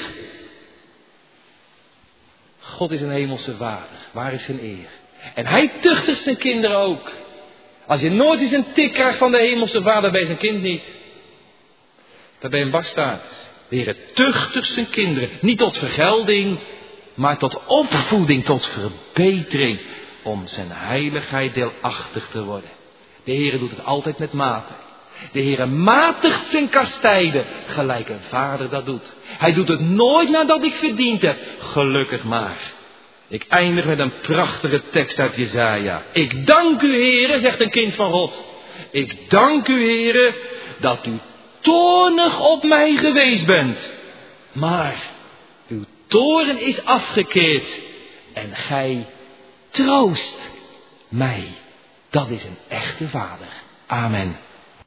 God is een hemelse Vader. Waar is zijn eer? En hij tuchtigt zijn kinderen ook. Als je nooit eens een tik krijgt van de hemelse Vader, ben je zijn kind niet. Dan ben je een bastaard. De Heer tuchtigt zijn kinderen. Niet tot vergelding, maar tot opvoeding, tot verbetering. Om zijn heiligheid deelachtig te worden. De Heer doet het altijd met mate. De Heer matigt zijn kastijden, gelijk een vader dat doet. Hij doet het nooit nadat ik verdiend heb. Gelukkig maar. Ik eindig met een prachtige tekst uit Jesaja. Ik dank u, Heere, zegt een kind van God. Ik dank u, Heere, dat u toornig op mij geweest bent. Maar uw toorn is afgekeerd en gij troost mij. Dat is een echte vader. Amen.